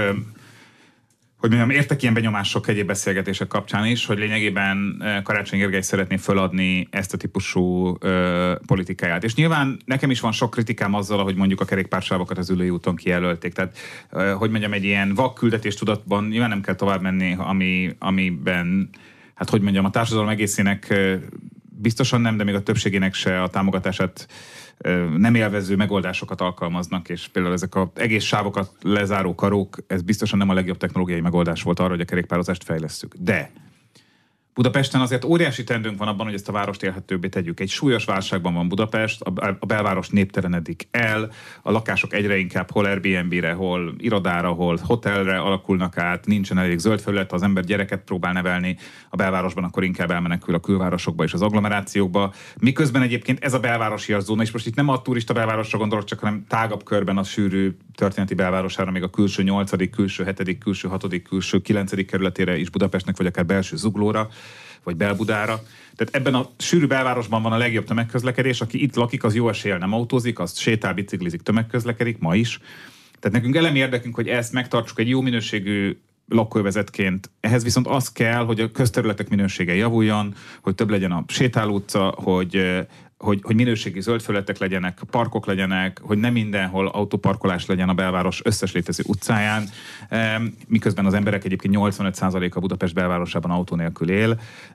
hogy mondjam, értek ilyen benyomások egyéb beszélgetések kapcsán is, hogy lényegében Karácsony Gergely szeretné föladni ezt a típusú ö, politikáját. És nyilván nekem is van sok kritikám azzal, hogy mondjuk a kerékpársávokat az Üllői úton kijelölték. Tehát, ö, hogy mondjam, egy ilyen vak küldetés tudatban nyilván nem kell tovább menni, ami, amiben hát hogy mondjam, a társadalom egészének biztosan nem, de még a többségének se a támogatását nem élvező megoldásokat alkalmaznak, és például ezek az egész sávokat lezáró karók, ez biztosan nem a legjobb technológiai megoldás volt arra, hogy a kerékpározást fejlesszük. De Budapesten azért óriási teendőnk van abban, hogy ezt a várost élhetőbbé tegyük. Egy súlyos válságban van Budapest, a belváros néptelenedik el, a lakások egyre inkább hol Airbnb-re, hol irodára, hol hotelre alakulnak át, nincsen elég zöld felület, ha az ember gyereket próbál nevelni a belvárosban, akkor inkább elmenekül a külvárosokba és az agglomerációkba. Miközben egyébként ez a belvárosi zóna, és most itt nem a turista belvárosra gondolok, csak hanem tágabb körben a sűrű történeti belvárosára, még a külső nyolcadik, külső hetedik, külső hatodik, külső kilencedik kerületére is Budapestnek, vagy akár belső Zuglóra, vagy Belbudára. Tehát ebben a sűrű belvárosban van a legjobb tömegközlekedés, aki itt lakik, az jó eséllyel nem autózik, az sétál, biciklizik, tömegközlekedik, ma is. Tehát nekünk elemi érdekünk, hogy ezt megtartsuk egy jó minőségű lakóövezetként. Ehhez viszont az kell, hogy a közterületek minősége javuljon, hogy több legyen a sétáló utca, hogy, hogy, hogy minőségi zöldfelületek legyenek, parkok legyenek, hogy nem mindenhol autóparkolás legyen a belváros összes létező utcáján, miközben az emberek egyébként nyolcvanöt százaléka Budapest belvárosában autó nélkül él.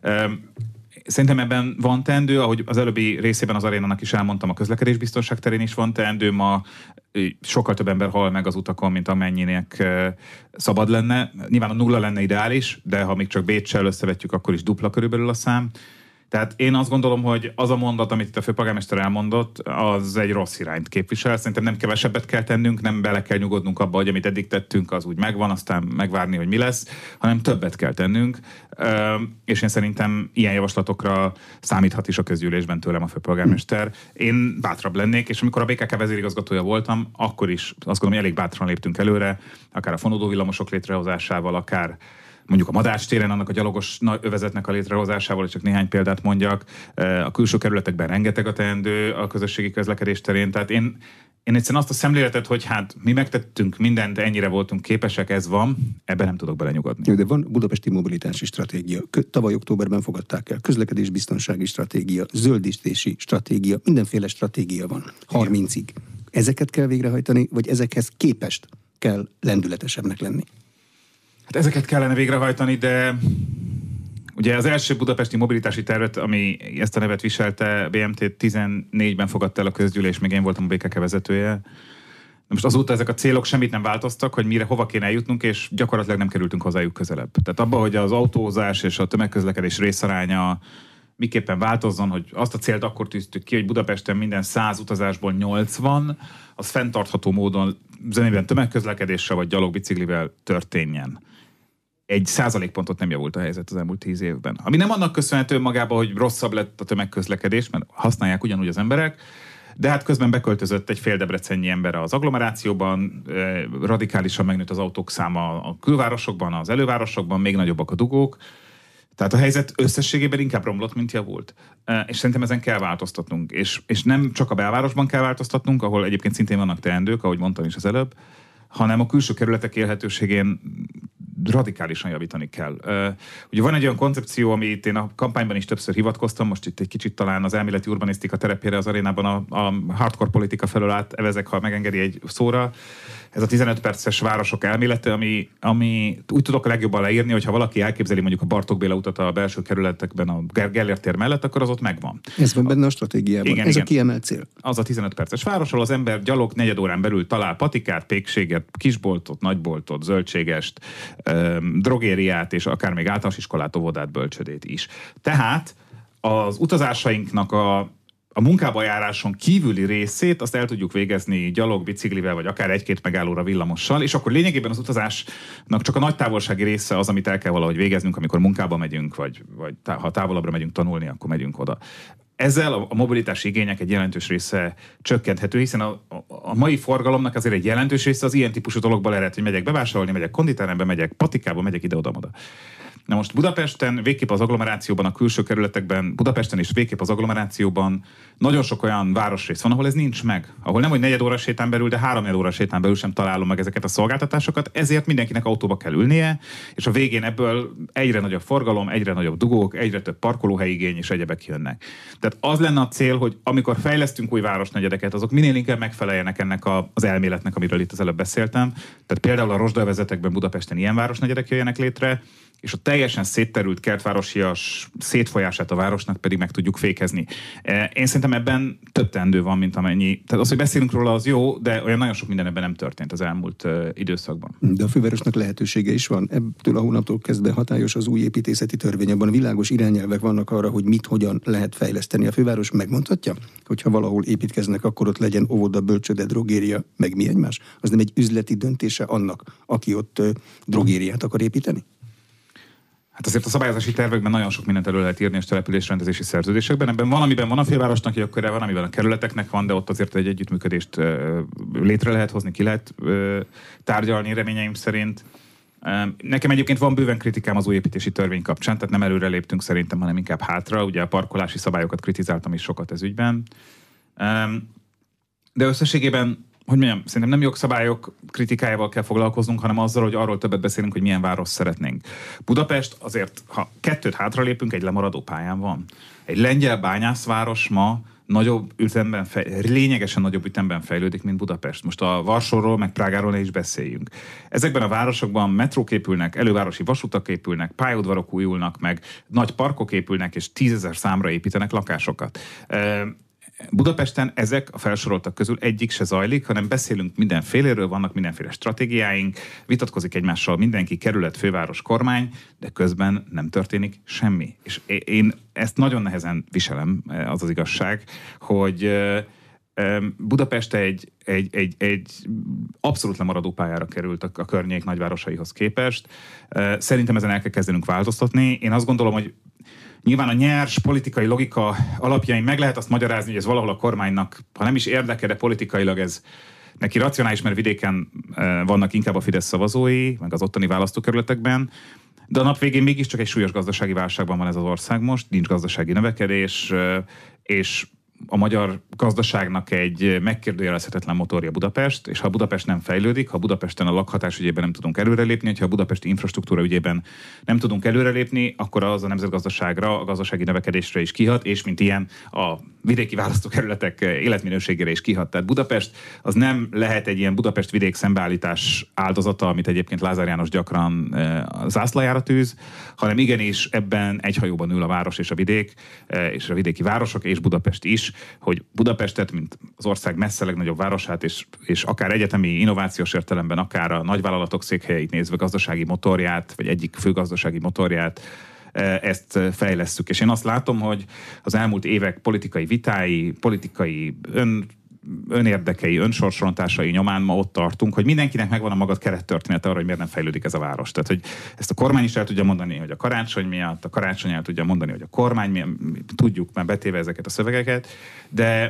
Szerintem ebben van teendő, ahogy az előbbi részében az arénának is elmondtam, a közlekedésbiztonság terén is van teendő, ma sokkal több ember hal meg az utakon, mint amennyinek szabad lenne. Nyilván a nulla lenne ideális, de ha még csak Béccsel összevetjük, akkor is dupla körülbelül a szám. Tehát én azt gondolom, hogy az a mondat, amit itt a főpolgármester elmondott, az egy rossz irányt képvisel. Szerintem nem kevesebbet kell tennünk, nem bele kell nyugodnunk abba, hogy amit eddig tettünk, az úgy megvan, aztán megvárni, hogy mi lesz, hanem többet kell tennünk. És én szerintem ilyen javaslatokra számíthat is a közgyűlésben tőlem a főpolgármester. Én bátrabb lennék, és amikor a bé ká ká vezérigazgatója voltam, akkor is azt gondolom, hogy elég bátran léptünk előre, akár a fonódó villamosok létrehozásával, akár mondjuk a Madách téren, annak a gyalogos övezetnek a létrehozásával, hogy csak néhány példát mondjak. A külső kerületekben rengeteg a teendő a közösségi közlekedés terén. Tehát én, én egyszerűen azt a szemléletet, hogy hát mi megtettünk mindent, ennyire voltunk képesek, ez van, ebben nem tudok belenyugodni.
De van budapesti mobilitási stratégia. Tavaly októberben fogadták el. Közlekedésbiztonsági stratégia, zöldítési stratégia, mindenféle stratégia van. harmincig. Ezeket kell végrehajtani, vagy ezekhez képest kell lendületesebbnek lenni?
Hát ezeket kellene végrehajtani, de ugye az első budapesti mobilitási tervet, ami ezt a nevet viselte, bé em té tizennégyben fogadta el a közgyűlés, még én voltam a bé ká ká vezetője. De most azóta ezek a célok semmit nem változtak, hogy mire, hova kéne eljutnunk, és gyakorlatilag nem kerültünk hozzájuk közelebb. Tehát abban, hogy az autózás és a tömegközlekedés részaránya miképpen változzon, hogy azt a célt akkor tűztük ki, hogy Budapesten minden száz utazásból nyolcvan, az fenntartható módon zenében tömegközlekedéssel vagy gyalogbiciklivel történjen. Egy százalékpontot nem javult a helyzet az elmúlt tíz évben. Ami nem annak köszönhető magában, hogy rosszabb lett a tömegközlekedés, mert használják ugyanúgy az emberek, de hát közben beköltözött egy fél debrecennyi ember az agglomerációban, radikálisan megnőtt az autók száma a külvárosokban, az elővárosokban, még nagyobbak a dugók. Tehát a helyzet összességében inkább romlott, mint javult. És szerintem ezen kell változtatnunk. És, és nem csak a belvárosban kell változtatnunk, ahol egyébként szintén vannak teendők, ahogy mondtam is az előbb, hanem a külső kerületek élhetőségén radikálisan javítani kell. Uh, ugye van egy olyan koncepció, amit én a kampányban is többször hivatkoztam, most itt egy kicsit talán az elméleti urbanisztika terepére az arénában a, a hardcore politika felől át evezek, ha megengedi egy szóra. Ez a tizenöt perces városok elmélete, ami, ami úgy tudok a legjobban leírni, hogy ha valaki elképzeli mondjuk a Bartók Béla utat a belső kerületekben a Gellért tér mellett, akkor az ott megvan.
Ez van benne a stratégiában.
Igen,
ez
igen.
A kiemelt cél.
Az a tizenöt perces város, ahol az ember gyalog negyed órán belül talál patikát, pékséget, kisboltot, nagyboltot, zöldségest, öm, drogériát és akár még általános iskolát, óvodát, bölcsödét is. Tehát az utazásainknak a A munkába járáson kívüli részét azt el tudjuk végezni gyalog, biciklivel, vagy akár egy-két megállóra villamossal, és akkor lényegében az utazásnak csak a nagy távolsági része az, amit el kell valahogy végeznünk, amikor munkába megyünk, vagy, vagy tá- ha távolabbra megyünk tanulni, akkor megyünk oda. Ezzel a mobilitási igények egy jelentős része csökkenthető, hiszen a, a, a mai forgalomnak azért egy jelentős része az ilyen típusú dologból ered, hogy megyek bevásárolni, megyek konditerembe, megyek patikába, megyek ide-oda-oda. Na most Budapesten, végképp az agglomerációban, a külső kerületekben, Budapesten és végképp az agglomerációban nagyon sok olyan városrész van, ahol ez nincs meg. Ahol nem, hogy negyed óra sétán belül, de három óra sétán belül sem találom meg ezeket a szolgáltatásokat, ezért mindenkinek autóba kell ülnie, és a végén ebből egyre nagyobb forgalom, egyre nagyobb dugók, egyre több parkolóhelyigény és egyebek jönnek. Tehát az lenne a cél, hogy amikor fejlesztünk új városnegyedeket, azok minél inkább megfeleljenek ennek a, az elméletnek, amiről itt az előbb beszéltem. Tehát például a rozsdaövezetekben Budapesten ilyen városnegyedek jöjjenek létre, és a teljesen szétterült kertvárosias szétfolyását a városnak pedig meg tudjuk fékezni. Én szerintem ebben több teendő van, mint amennyi. Tehát az, hogy beszélünk róla, az jó, de olyan nagyon sok minden ebben nem történt az elmúlt uh, időszakban.
De a fővárosnak lehetősége is van. Ebből a hónaptól kezdve hatályos az új építészeti törvény. Abban világos irányelvek vannak arra, hogy mit, hogyan lehet fejleszteni. A főváros megmondhatja, hogyha valahol építkeznek, akkor ott legyen óvoda, bölcsöde, drogéria, meg mi egymás. Az nem egy üzleti döntése annak, aki ott uh, drogériát akar építeni?
Hát azért a szabályozási tervekben nagyon sok mindent elő lehet írni, és településrendezési szerződésekben. Ebben van, amiben van a fővárosnak jogköre, van, amiben a kerületeknek van, de ott azért egy együttműködést létre lehet hozni, ki lehet tárgyalni reményeim szerint. Nekem egyébként van bőven kritikám az új építési törvény kapcsán, tehát nem előre léptünk szerintem, hanem inkább hátra. Ugye a parkolási szabályokat kritizáltam is sokat ez ügyben. De összességében, hogy mondjam, szerintem nem jogszabályok kritikájával kell foglalkoznunk, hanem azzal, hogy arról többet beszélünk, hogy milyen város szeretnénk. Budapest azért, ha kettőt hátralépünk, egy lemaradó pályán van. Egy lengyel bányászváros ma nagyobb ütemben, fej, lényegesen nagyobb ütemben fejlődik, mint Budapest. Most a Varsóról, meg Prágáról ne is beszéljünk. Ezekben a városokban metrók épülnek, elővárosi vasutak épülnek, pályaudvarok újulnak meg, nagy parkok épülnek, és tízezer számra építenek lakásokat. Budapesten ezek a felsoroltak közül egyik se zajlik, hanem beszélünk mindenféléről, vannak mindenféle stratégiáink, vitatkozik egymással mindenki, kerület, főváros, kormány, de közben nem történik semmi. És én ezt nagyon nehezen viselem, az az igazság, hogy Budapest egy, egy, egy, egy abszolút lemaradó pályára került a, a környék nagyvárosaihoz képest. Szerintem ezen el kell kezdenünk változtatni. Én azt gondolom, hogy nyilván a nyers politikai logika alapjain meg lehet azt magyarázni, hogy ez valahol a kormánynak, ha nem is érdekel, de politikailag ez neki racionális, mert vidéken vannak inkább a Fidesz szavazói, meg az ottani választókerületekben, de a nap végén mégiscsak egy súlyos gazdasági válságban van ez az ország most, nincs gazdasági növekedés, és a magyar gazdaságnak egy megkérdőjelezhetetlen motorja Budapest, és ha Budapest nem fejlődik, ha Budapesten a lakhatás ügyében nem tudunk előrelépni, ha a budapesti infrastruktúra ügyében nem tudunk előrelépni, akkor az a nemzetgazdaságra, a gazdasági növekedésre is kihat, és mint ilyen a vidéki választókerületek életminőségére is kihat. Tehát Budapest az nem lehet egy ilyen Budapest-vidék szembeállítás áldozata, amit egyébként Lázár János gyakran e, zászlajára tűz, hanem igenis ebben egy hajóban ül a város és a vidék, e, és a vidéki városok és Budapest is, hogy Budapestet, mint az ország messze legnagyobb városát, és, és akár egyetemi innovációs értelemben, akár a nagyvállalatok székhelyeit nézve gazdasági motorját, vagy egyik fő gazdasági motorját, ezt fejlesszük. És én azt látom, hogy az elmúlt évek politikai vitái, politikai ön, önérdekei, önsorsrontásai nyomán ma ott tartunk, hogy mindenkinek megvan a maga kerettörténete arra, hogy miért nem fejlődik ez a város. Tehát, hogy ezt a kormány is el tudja mondani, hogy a karácsony miatt, a karácsony el tudja mondani, hogy a kormány miatt, tudjuk már betéve ezeket a szövegeket, de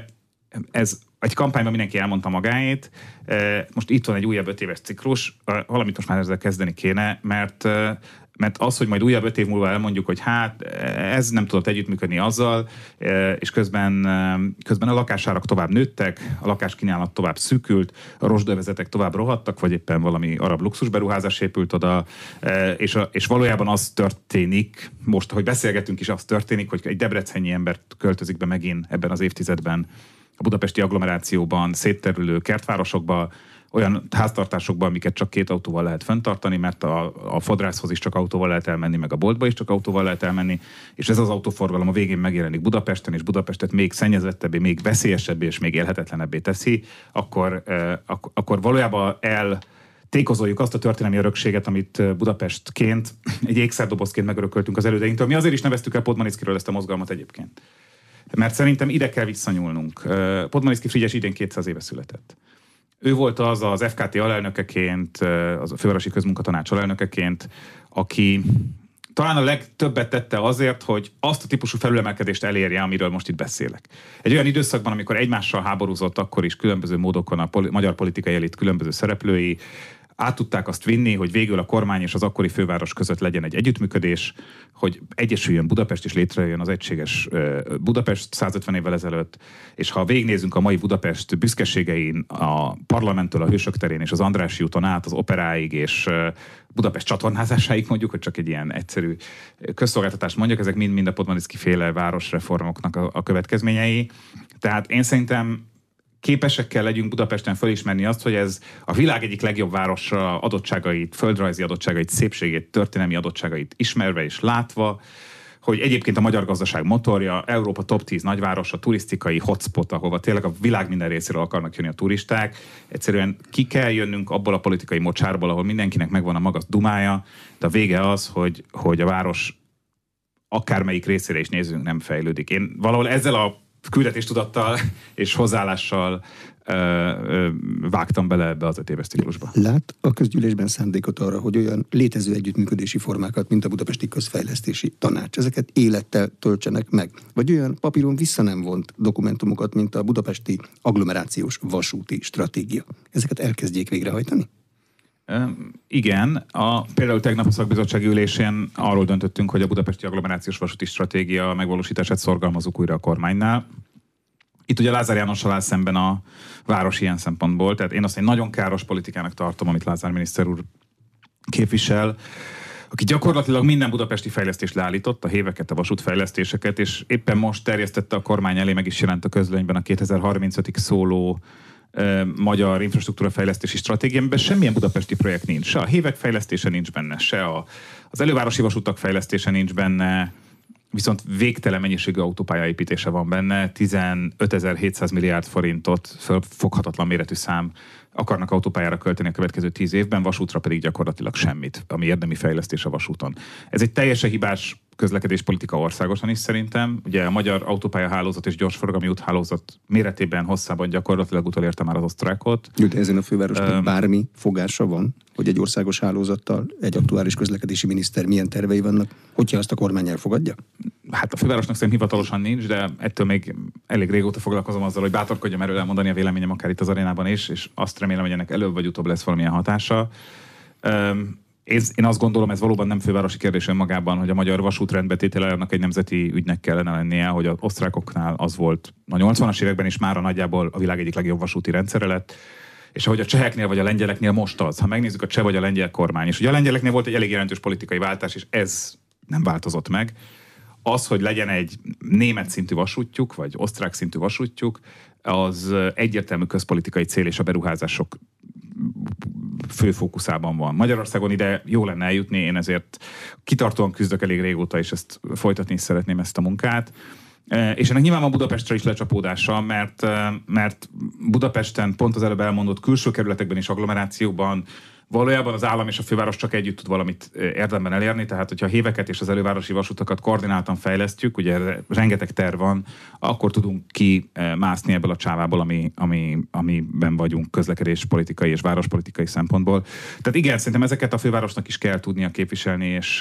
ez egy kampányban mindenki elmondta magáét. Most itt van egy újabb öt éves ciklus, valamit most már ezzel kezdeni kéne, mert Mert az, hogy majd újabb öt év múlva elmondjuk, hogy hát ez nem tudott együttműködni azzal, és közben, közben a lakásárak tovább nőttek, a lakáskínálat tovább szűkült, a rozsdövezetek tovább rohadtak, vagy éppen valami arab luxusberuházás épült oda, és, a, és valójában az történik, most, hogy beszélgetünk is, az történik, hogy egy debreceni embert költözik be megint ebben az évtizedben a budapesti agglomerációban, szétterülő kertvárosokba, olyan háztartásokban, amiket csak két autóval lehet fenntartani, mert a, a fodrászhoz is csak autóval lehet elmenni, meg a boltba is csak autóval lehet elmenni, és ez az autóforgalom a végén megjelenik Budapesten, és Budapestet még szennyezettebbé, még veszélyesebbé és még élhetetlenebbé teszi, akkor, eh, ak- akkor valójában el tékozoljuk azt a történelmi örökséget, amit Budapestként, egy ékszerdobozként megörököltünk az elődeinktől. Mi azért is neveztük el Podmanickiről ezt a mozgalmat egyébként. Mert szerintem ide kell visszanyúlnunk. Podmanicki Frigyes idén kétszáz éve született. Ő volt az az ef ká té alelnökeként, az a Fővárosi Közmunkatanács alelnökeként, aki talán a legtöbbet tette azért, hogy azt a típusú felülemelkedést elérje, amiről most itt beszélek. Egy olyan időszakban, amikor egymással háborúzott, akkor is különböző módokon a poli- magyar politikai elit különböző szereplői át tudták azt vinni, hogy végül a kormány és az akkori főváros között legyen egy együttműködés, hogy egyesüljön Budapest és létrejön az egységes Budapest százötven évvel ezelőtt, és ha végignézünk a mai Budapest büszkeségein, a Parlamenttől a Hősök terén és az Andrássy úton át az Operáig és Budapest csatornázásáig mondjuk, hogy csak egy ilyen egyszerű közszolgáltatást mondjak, ezek mind-mind a Podmanicki féle városreformoknak a, a következményei. Tehát én szerintem képesek kell legyünk Budapesten felismerni azt, hogy ez a világ egyik legjobb városa adottságait, földrajzi adottságait, szépségét, történelmi adottságait ismerve és látva, hogy egyébként a magyar gazdaság motorja, Európa top tíz nagyvárosa, turisztikai hotspot, ahova tényleg a világ minden részéről akarnak jönni a turisták. Egyszerűen ki kell jönnünk abból a politikai mocsárból, ahol mindenkinek megvan a maga dumája, de a vége az, hogy, hogy a város akármelyik részére is nézzünk, nem fejlődik. Én valahol ezzel a küldetéstudattal és hozzáállással ö, ö, vágtam bele ebbe az öt éves ciklusba.
Lát a közgyűlésben szándékot arra, hogy olyan létező együttműködési formákat, mint a Budapesti Közfejlesztési Tanács, ezeket élettel töltsenek meg? Vagy olyan papíron vissza nem vont dokumentumokat, mint a Budapesti Agglomerációs Vasúti Stratégia? Ezeket elkezdjék végrehajtani?
Igen, a, például tegnap a szakbizottsági ülésén arról döntöttünk, hogy a Budapesti Agglomerációs Vasúti Stratégia megvalósítását szorgalmazzuk újra a kormánynál. Itt ugye Lázár Jánossal áll szemben a város ilyen szempontból, tehát én azt egy nagyon káros politikának tartom, amit Lázár miniszter úr képvisel, aki gyakorlatilag minden budapesti fejlesztést leállított, a héveket, a vasútfejlesztéseket, és éppen most terjesztette a kormány elé, meg is jelent a közlönyben a kétezer-harmincötig szóló magyar infrastruktúrafejlesztési stratégiában semmilyen budapesti projekt nincs. Se a hévek fejlesztése nincs benne, se a, az elővárosi vasútak fejlesztése nincs benne, viszont végtelen mennyiségű autópályaépítése van benne, tizenötezer-hétszáz milliárd forintot, foghatatlan méretű szám, akarnak autópályára költeni a következő tíz évben, vasútra pedig gyakorlatilag semmit, ami érdemi fejlesztés a vasúton. Ez egy teljesen hibás közlekedéspolitika országosan is szerintem. Ugye a magyar autópályahálózat és gyorsforgalmi úthálózat méretében, hosszában gyakorlatilag utolérte már az osztrákot.
De ezen a fővárosnak um, bármi fogása van, hogy egy országos hálózattal egy aktuális közlekedési miniszter milyen tervei vannak, hogyha azt a kormány elfogadja?
Hát a fővárosnak szerintem hivatalosan nincs, de ettől még elég régóta foglalkozom azzal, hogy bátorkodjam erről elmondani a véleményem akár itt az arénában is, és azt remélem, hogy ennek előbb vagy utóbb lesz valamilyen hatása. Um, Én azt gondolom, ez valóban nem fővárosi kérdés önmagában, hogy a magyar vasútrendbetétele annak egy nemzeti ügynek kellene lennie, hogy az osztrákoknál az volt a nyolcvanas években is mára nagyjából a világ egyik legjobb vasúti rendszere lett, és ahogy a cseheknél vagy a lengyeleknél most az, ha megnézzük a cseh vagy a lengyel kormány, és ugye a lengyeleknél volt egy elég jelentős politikai váltás, és ez nem változott meg. Az, hogy legyen egy német szintű vasútjuk, vagy osztrák szintű vasútjuk, az egyértelmű közpolitikai cél, és a beruházások fő fókuszában van. Magyarországon ide jó lenne eljutni, én ezért kitartóan küzdök elég régóta, és ezt folytatni is szeretném ezt a munkát. És ennek nyilván van Budapestre is lecsapódása, mert, mert Budapesten, pont az előbb elmondott külső kerületekben és agglomerációban valójában az állam és a főváros csak együtt tud valamit érdemben elérni, tehát hogyha a héveket és az elővárosi vasutakat koordináltan fejlesztjük, ugye rengeteg terv van, akkor tudunk kimászni ebből a csávából, ami, ami, amiben vagyunk közlekedés politikai és várospolitikai szempontból. Tehát igen, szerintem ezeket a fővárosnak is kell tudnia képviselni és,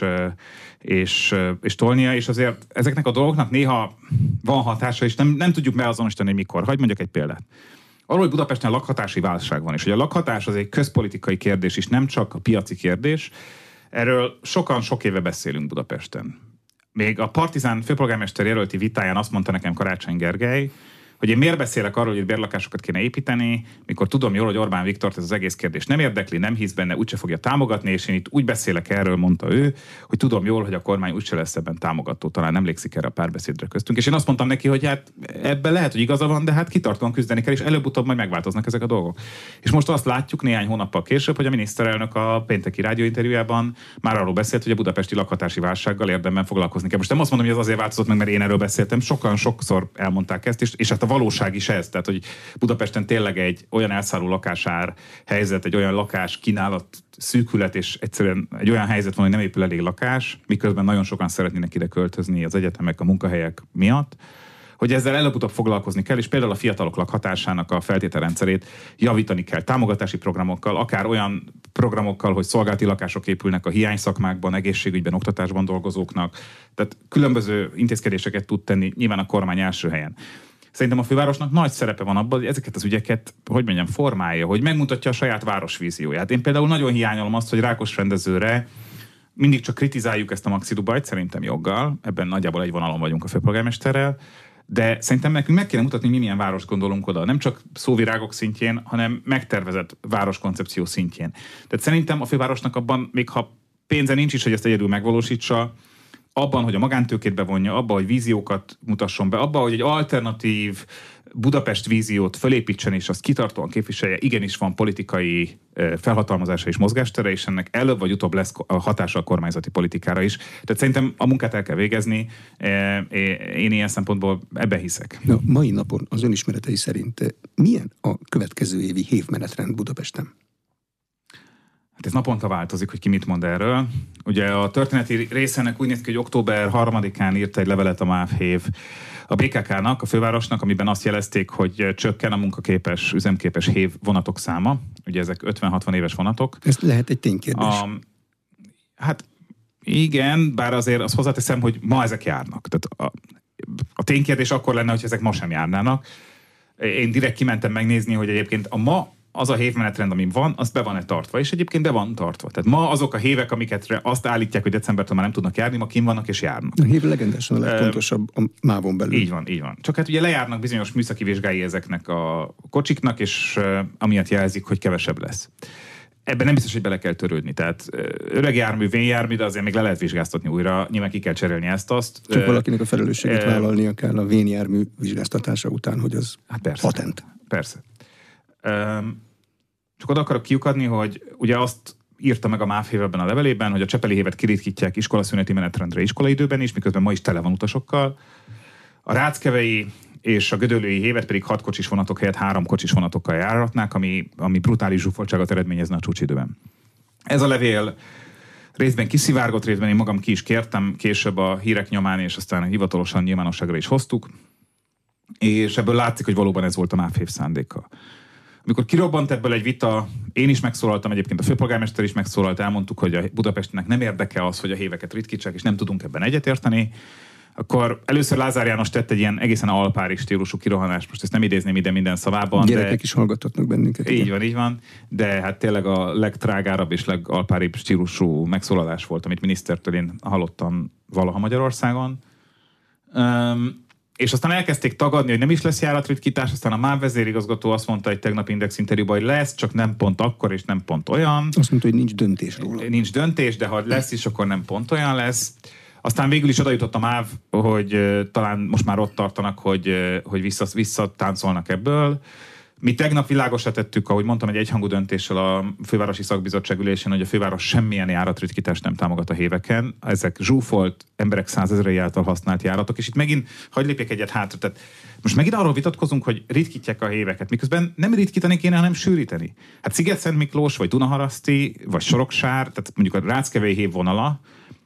és, és tolnia, és azért ezeknek a dolgoknak néha van hatása, és nem, nem tudjuk beazonosítani, mikor. Hadd mondjak egy példát. Arról, hogy Budapesten lakhatási válság van, és hogy a lakhatás az egy közpolitikai kérdés, és nem csak a piaci kérdés, erről sokan sok éve beszélünk Budapesten. Még a Partizán főpolgármester jelölti vitáján azt mondta nekem Karácsony Gergely, hogy én miért beszélek arról, hogy itt bérlakásokat kéne építeni, mikor tudom jól, hogy Orbán Viktort ez az egész kérdés nem érdekli, nem hisz benne, úgyse fogja támogatni, és én itt úgy beszélek erről, mondta ő, hogy tudom jól, hogy a kormány úgyse lesz ebben támogató, talán emlékszik erre a párbeszédre köztünk. És én azt mondtam neki, hogy hát ebben lehet, hogy igaza van, de hát kitartóan küzdeni kell, és előbb-utóbb majd megváltoznak ezek a dolgok. És most azt látjuk néhány hónappal később, hogy a miniszterelnök a pénteki rádióinterjújában már arról beszélt, hogy a budapesti lakhatási válsággal érdemben foglalkozni kell. Most nem azt mondom, hogy ez azért változott meg, mert én erről beszéltem, sokan sokszor elmondták ezt, és, és hát a valóság is ez, tehát hogy Budapesten tényleg egy olyan elszálló lakásár helyzet, egy olyan lakás kínálat szűkület, és egyszerűen egy olyan helyzet van, hogy nem épül elég lakás, miközben nagyon sokan szeretnének ide költözni az egyetemek, a munkahelyek miatt, hogy ezzel előbb-utóbb foglalkozni kell, és például a fiatalok lakhatásának a feltételrendszerét javítani kell támogatási programokkal, akár olyan programokkal, hogy szolgálati lakások épülnek a hiányszakmákban, egészségügyben, oktatásban dolgozóknak. Tehát különböző intézkedéseket tud tenni nyilván a kormány első helyen. Szerintem a fővárosnak nagy szerepe van abban, hogy ezeket az ügyeket, hogy mondjam, formálja, hogy megmutatja a saját városvízióját. Én például nagyon hiányolom azt, hogy Rákos rendezőre mindig csak kritizáljuk ezt a Maxi Dubajt, szerintem joggal, ebben nagyjából egy vonalon vagyunk a főpolgármesterrel, de szerintem nekünk meg kéne mutatni, mi milyen város gondolunk oda. Nem csak szóvirágok szintjén, hanem megtervezett városkoncepció szintjén. Tehát szerintem a fővárosnak abban, még ha pénze nincs is, hogy ezt egyedül megvalósítsa, abban, hogy a magántőkét bevonja, abban, hogy víziókat mutasson be, abban, hogy egy alternatív Budapest víziót fölépítsen, és azt kitartóan képviselje, igenis van politikai felhatalmazása és mozgástere, és ennek előbb vagy utóbb lesz hatása a kormányzati politikára is. Tehát szerintem a munkát el kell végezni, én ilyen szempontból ebben hiszek.
Na, mai napon az önismeretei szerint milyen a következő évi hévmenetrend Budapesten?
Hát ez naponta változik, hogy ki mit mond erről. Ugye a történeti részének úgy néz ki, hogy október harmadikán írt egy levelet a MÁV hév a bé ká ká-nak, a fővárosnak, amiben azt jelezték, hogy csökken a munkaképes, üzemképes hév vonatok száma. Ugye ezek ötven-hatvan éves vonatok.
Ez lehet egy ténykérdés.
A, hát igen, bár azért azt hozzáteszem, hogy ma ezek járnak. Tehát a, a ténykérdés akkor lenne, hogy ezek ma sem járnának. Én direkt kimentem megnézni, hogy egyébként a ma az a hévmenetrend, ami van, az be van-e tartva, és egyébként be van tartva. Tehát ma azok a hévek, amiket azt állítják, hogy decembertől már nem tudnak járni, ma kim vannak és járnak.
A hév legendásan a legfontosabb a mávon belül.
Így van, így van. Csak hát ugye lejárnak bizonyos műszaki vizsgái ezeknek a kocsiknak, és uh, amiatt jelzik, hogy kevesebb lesz. Ebben nem biztos, hogy bele kell törődni. Tehát öreg jármű, vénjármű, de azért még le lehet vizsgáztatni újra, nyilván ki kell cserélni ezt-azt.
Csak uh, valakinek a felelősséget uh, vállalnia kell a vénjármű vizsgáztatása után, hogy az
hát persze,
patent.
Persze. Um, csak oda akarok kiukadni, hogy ugye azt írta meg a MÁV ebben a levelében, hogy a csepeli hévet kiritkítják iskolaszüneti menetrendre iskolaidőben is, miközben ma is tele van utasokkal. A ráckevei és a gödöllői hévet pedig hat kocsis vonatok helyett három kocsis vonatokkal járatnák, ami, ami brutális zsúfoltságot eredményezne a csúcsidőben. Ez a levél részben kiszivárgott, részben én magam ki is kértem később a hírek nyomán, és aztán hivatalosan nyilvánosságra is hoztuk. És ebből látszik, hogy valóban ez volt a MÁV szándéka. Amikor kirobbant ebből egy vita, én is megszólaltam, egyébként a főpolgármester is megszólalt, elmondtuk, hogy a Budapestnek nem érdeke az, hogy a héveket ritkítsák, és nem tudunk ebben egyetérteni. Akkor először Lázár János tett egy ilyen egészen alpári stílusú kirohanást, most ezt nem idézném ide minden szavában.
Gyerekek
de...
is hallgathatnak bennünket.
Így
igen.
van, így van, de hát tényleg a legtrágárabb és legalpáribb stílusú megszólalás volt, amit minisztertől én hallottam valaha Magyarországon. Um, És aztán elkezdték tagadni, hogy nem is lesz járatritkítás, aztán a MÁV vezérigazgató azt mondta egy tegnap Index interjúban, hogy lesz, csak nem pont akkor, és nem pont olyan.
Azt mondta, hogy nincs döntés róla.
Nincs döntés, de ha lesz is, akkor nem pont olyan lesz. Aztán végül is oda jutott a MÁV, hogy uh, talán most már ott tartanak, hogy, uh, hogy vissza, visszatáncolnak ebből. Mi tegnap világosra tettük, ahogy mondtam, egy egyhangú döntéssel a fővárosi szakbizottság ülésén, hogy a főváros semmilyen járatritkítást nem támogat a héveken. Ezek zsúfolt, emberek százezrei által használt járatok, és itt megint, hadd lépjek egyet hátra. Tehát most megint arról vitatkozunk, hogy ritkítják a héveket, miközben nem ritkítani kéne, hanem sűríteni. Hát Sziget-Szent Miklós, vagy Dunaharaszti, vagy Soroksár, tehát mondjuk a ráckevei hév vonala,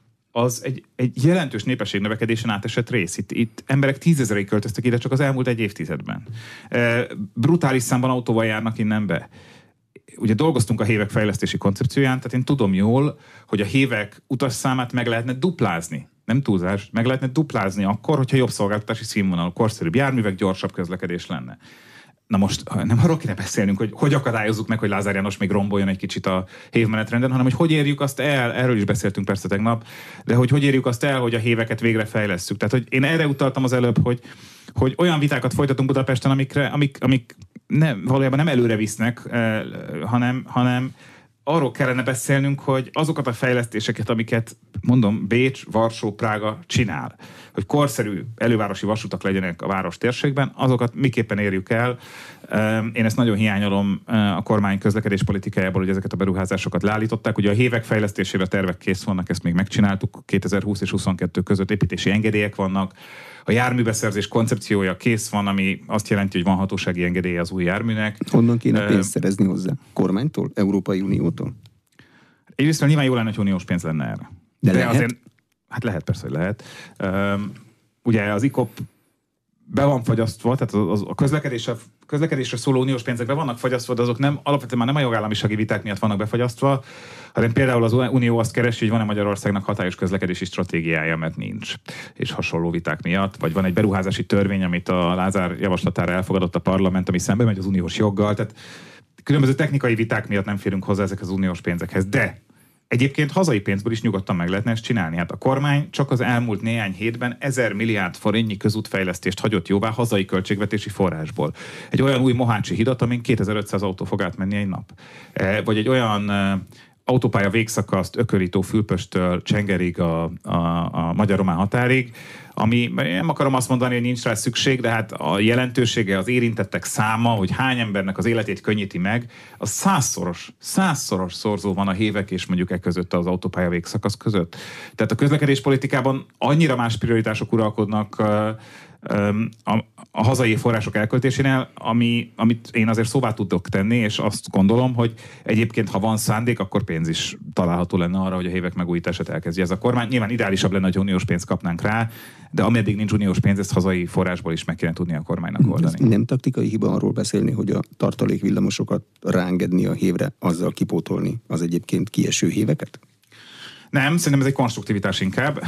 az egy, egy jelentős népességnövekedésen átesett rész. Itt, itt emberek tízezerei költöztek ide csak az elmúlt egy évtizedben. E, brutális számban autóval járnak innen be. Ugye dolgoztunk a hévek fejlesztési koncepcióján, tehát én tudom jól, hogy a hévek utasszámát meg lehetne duplázni. Nem túlzás, meg lehetne duplázni akkor, hogyha jobb szolgáltatási színvonalú, korszerűbb járművek, gyorsabb közlekedés lenne. Na most nem arról kéne beszélnünk, hogy hogy akadályozzuk meg, hogy Lázár János még romboljon egy kicsit a hévmenetrenden, hanem hogy hogy érjük azt el, erről is beszéltünk persze tegnap, de hogy hogy érjük azt el, hogy a héveket végre fejlesszük. Tehát, hogy én erre utaltam az előbb, hogy, hogy olyan vitákat folytatunk Budapesten, amikre, amik, amik nem, valójában nem előre visznek, eh, hanem, hanem arról kellene beszélnünk, hogy azokat a fejlesztéseket, amiket mondom, Bécs, Varsó, Prága csinál, hogy korszerű elővárosi vasutak legyenek a város térségben, azokat miképpen érjük el. Én ezt nagyon hiányolom a kormány közlekedés politikájából, hogy ezeket a beruházásokat leállították. Ugye a hévek fejlesztésére tervek kész vannak, ezt még megcsináltuk, kétezer-húsz és huszonkettő között építési engedélyek vannak. A járműbeszerzés koncepciója kész van, ami azt jelenti, hogy van hatósági engedélye az új járműnek.
Honnan kéne pénzt szerezni hozzá? Kormánytól? Európai Uniótól?
Egyrészt nyilván jó lenne, hogy uniós pénz lenne erre.
De, De lehet? Azért,
hát lehet, persze, hogy lehet. Um, ugye az i kop be van fagyasztva, tehát az, a közlekedésre, közlekedésre szóló uniós pénzek be vannak fagyasztva, de azok nem, alapvetően már nem a jogállamisági viták miatt vannak befagyasztva, hanem például az Unió azt keresi, hogy van-e Magyarországnak hatályos közlekedési stratégiája, mert nincs, és hasonló viták miatt, vagy van egy beruházási törvény, amit a Lázár javaslatára elfogadott a parlament, ami szembe megy az uniós joggal, tehát különböző technikai viták miatt nem férünk hozzá ezek az uniós pénzekhez, de egyébként hazai pénzből is nyugodtan meg lehetne ezt csinálni. Hát a kormány csak az elmúlt néhány hétben ezer milliárd forintnyi közútfejlesztést hagyott jóvá hazai költségvetési forrásból. Egy olyan új Mohácsi hidat, amin kétezer-ötszáz autó fog átmenni egy nap. Vagy egy olyan autópálya végszakaszt Ökörító Fülpöstől Csengerig a, a, a magyar-román határig, ami nem akarom azt mondani, hogy nincs rá szükség, de hát a jelentősége, az érintettek száma, hogy hány embernek az életét könnyíti meg, az százszoros, százszoros szorzó van a hévek és mondjuk e között az autópálya végszakasz között. Tehát a közlekedéspolitikában annyira más prioritások uralkodnak, a, a hazai források elköltésénél, ami, amit én azért szóvá tudok tenni, és azt gondolom, hogy egyébként, ha van szándék, akkor pénz is található lenne arra, hogy a hévek megújítását elkezdje ez a kormány. Nyilván ideálisabb lenne, hogy uniós pénzt kapnánk rá, de ameddig nincs uniós pénz, ezt hazai forrásból is meg kéne tudni a kormánynak oldani.
Ez nem taktikai hiba arról beszélni, hogy a tartalék villamosokat ráengedni a hévre, azzal kipótolni az egyébként kieső héveket?
Nem, szerintem ez egy konstruktivitás inkább.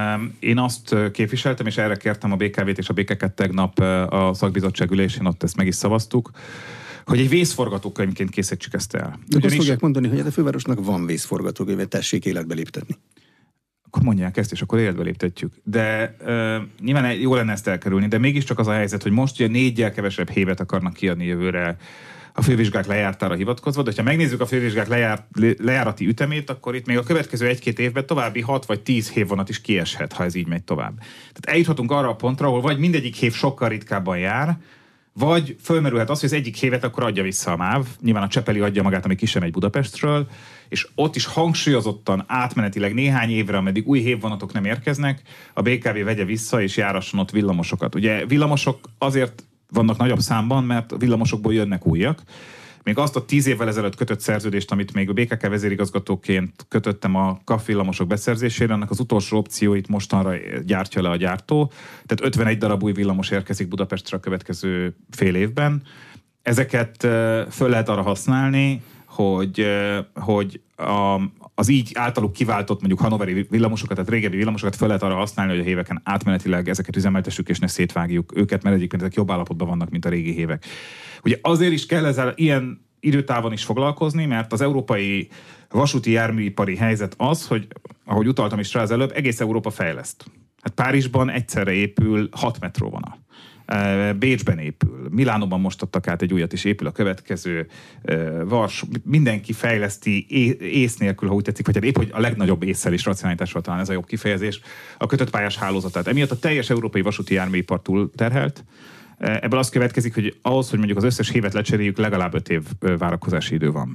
Én azt képviseltem, és erre kértem a bé ká vét és a bé ká ká-t tegnap a szakbizottság ülésén, ott ezt meg is szavaztuk, hogy egy vészforgatókönyvként készítsük ezt el.
De Ugyanis... azt fogják mondani, hogy a fővárosnak van vészforgatókönyve, tessék életbe léptetni.
Akkor mondják ezt, és akkor életbe léptetjük. De uh, nyilván jó lenne ezt elkerülni, de mégiscsak az a helyzet, hogy most ugye négyel kevesebb hévet akarnak kiadni jövőre a fővizsgák lejártára hivatkozva, de ha megnézzük a fővizsgák lejárt, lejárati ütemét, akkor itt még a következő egy-két évben további hat vagy tíz hévvonat is kieshet, ha ez így megy tovább. Tehát eljuthatunk arra a pontra, ahol vagy mindegyik hév sokkal ritkábban jár, vagy fölmerülhet az, hogy az egyik hévet akkor adja vissza a MÁV, nyilván a Csepeli adja magát, ami ki sem megy Budapestről, és ott is hangsúlyozottan átmenetileg néhány évre, ameddig új hévvonatok nem érkeznek, a bé ká vé vegye vissza és járasson ott villamosokat. Ugye villamosok azért vannak nagyobb számban, mert a villamosokból jönnek újak. Még azt a tíz évvel ezelőtt kötött szerződést, amit még a bé ká ká vezérigazgatóként kötöttem a ká á ef villamosok beszerzésére, annak az utolsó opcióit mostanra gyártja le a gyártó. Tehát ötvenegy darab új villamos érkezik Budapestre a következő fél évben. Ezeket föl lehet arra használni, hogy, hogy a, az így általuk kiváltott mondjuk hannoveri villamosokat, tehát régebbi villamosokat föl lehet arra használni, hogy a héveken átmenetileg ezeket üzemeltessük, és ne szétvágjuk őket, mert egyébként ezek jobb állapotban vannak, mint a régi hévek. Ugye azért is kell ezzel ilyen időtávon is foglalkozni, mert az európai vasúti járműipari helyzet az, hogy, ahogy utaltam is rá az előbb, egész Európa fejleszt. Hát Párizsban egyszerre épül hat metróvonal. Bécsben épül, Milánóban most adtak át egy újat, és épül a következő, Vars, mindenki fejleszti ész nélkül, ha úgy tetszik, vagy épp, hogy a legnagyobb ésszel és racionalitással, talán ez a jobb kifejezés, a kötött pályás hálózatát. Emiatt a teljes európai vasúti járműipar túl terhelt. Ebből az következik, hogy ahhoz, hogy mondjuk az összes hévet lecseréljük, legalább öt év várakozási idő van.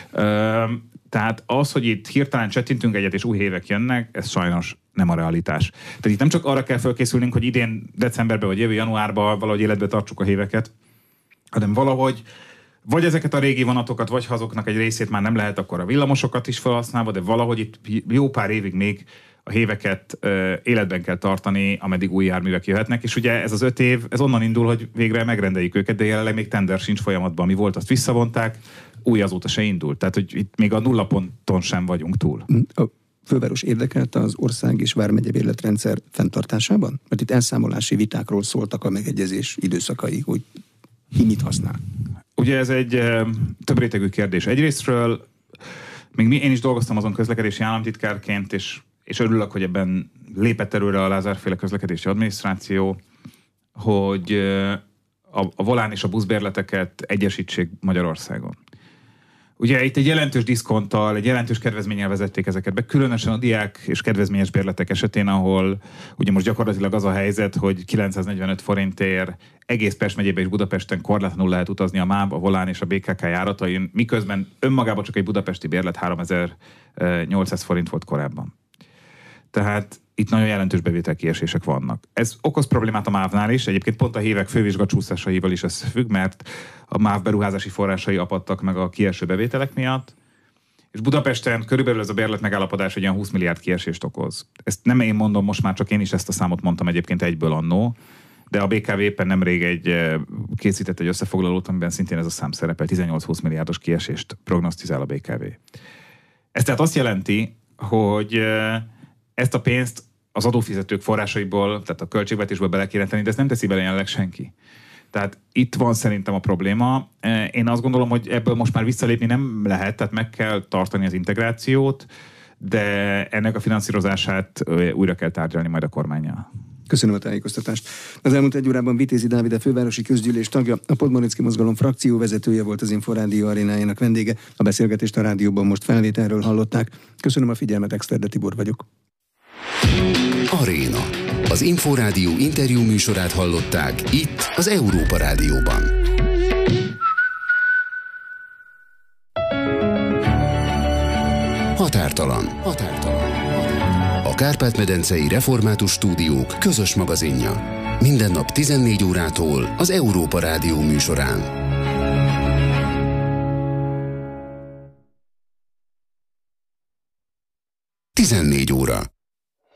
Tehát az, hogy itt hirtelen csettintünk egyet, és új hévek jönnek, ez sajnos nem a realitás. Tehát itt nem csak arra kell felkészülnünk, hogy idén decemberben vagy jövő januárban valahogy életbe tartsuk a héveket, hanem valahogy vagy ezeket a régi vonatokat, vagy ha azoknak egy részét már nem lehet, akkor a villamosokat is felhasználva, de valahogy itt jó pár évig még a héveket ö, életben kell tartani, ameddig új járművek jöhetnek, és ugye ez az öt év, ez onnan indul, hogy végre megrendeljük őket, de jelenleg még tender sincs folyamatban, ami volt, azt visszavonták, új azóta se indult. Tehát, hogy itt még a nulla ponton sem vagyunk túl.
A főváros érdekelt az ország és vármegye bérletrendszer fenntartásában? Mert itt elszámolási vitákról szóltak a megegyezés időszakai, hogy ki mit használ.
Ugye ez egy e, több rétegű kérdés. Egyrésztről még mi, én is dolgoztam azon közlekedési államtitkárként, és, és örülök, hogy ebben lépett előre a Lázár-féle közlekedési adminisztráció, hogy a, a volán és a buszbérleteket egyesítsék Magyarországon. Ugye itt egy jelentős diszkonttal, egy jelentős kedvezménnyel vezették ezeket be, különösen a diák és kedvezményes bérletek esetén, ahol ugye most gyakorlatilag az a helyzet, hogy kilencszáznegyvenöt forintért egész Pest megyébe és Budapesten korlátlanul lehet utazni a MÁV, a volán és a bé ká ká járatain, miközben önmagában csak egy budapesti bérlet háromezer-nyolcszáz forint volt korábban. Tehát itt nagyon jelentős bevételkiesések vannak. Ez okoz problémát a MÁV-nál is, egyébként pont a hévek fővizsgacsúszásaival is összefügg, mert a MÁV beruházási forrásai apadtak meg a kieső bevételek miatt, és Budapesten körülbelül ez a bérlet megállapodás egy olyan húsz milliárd kiesést okoz. Ezt nem én mondom most már, csak én is ezt a számot mondtam egyébként egyből annó, de a bé ká vé éppen nemrég egy, készített egy összefoglalót, amiben szintén ez a szám szerepel, tizennyolc-húsz milliárdos kiesést prognosztizál a bé ká vé. Ez tehát azt jelenti, hogy ezt a pénzt az adófizetők forrásaiból, tehát a költségvetésből bele kéne tenni, de ezt nem teszi bele jelenleg senki. Tehát itt van szerintem a probléma. Én azt gondolom, hogy ebből most már visszalépni nem lehet, tehát meg kell tartani az integrációt, de ennek a finanszírozását újra kell tárgyalni majd a kormánnyal.
Köszönöm a tájékoztatást. Az elmúlt egy órában Vitézi Dávid, a fővárosi közgyűlés tagja, a Podmanicki Mozgalom frakció vezetője volt az Inforádió arénájának vendége. A beszélgetést a rádióban most felvételről hallották. Köszönöm a figyelmet, Exterde Tibor vagyok.
Aréna. Az Inforádió interjú műsorát hallották itt az Európa Rádióban. Határtalan. Határtalan. a Kárpát-medencei Református Stúdiók közös magazinja. Minden nap tizennégy órától az Európa Rádió műsorán. tizennégy óra.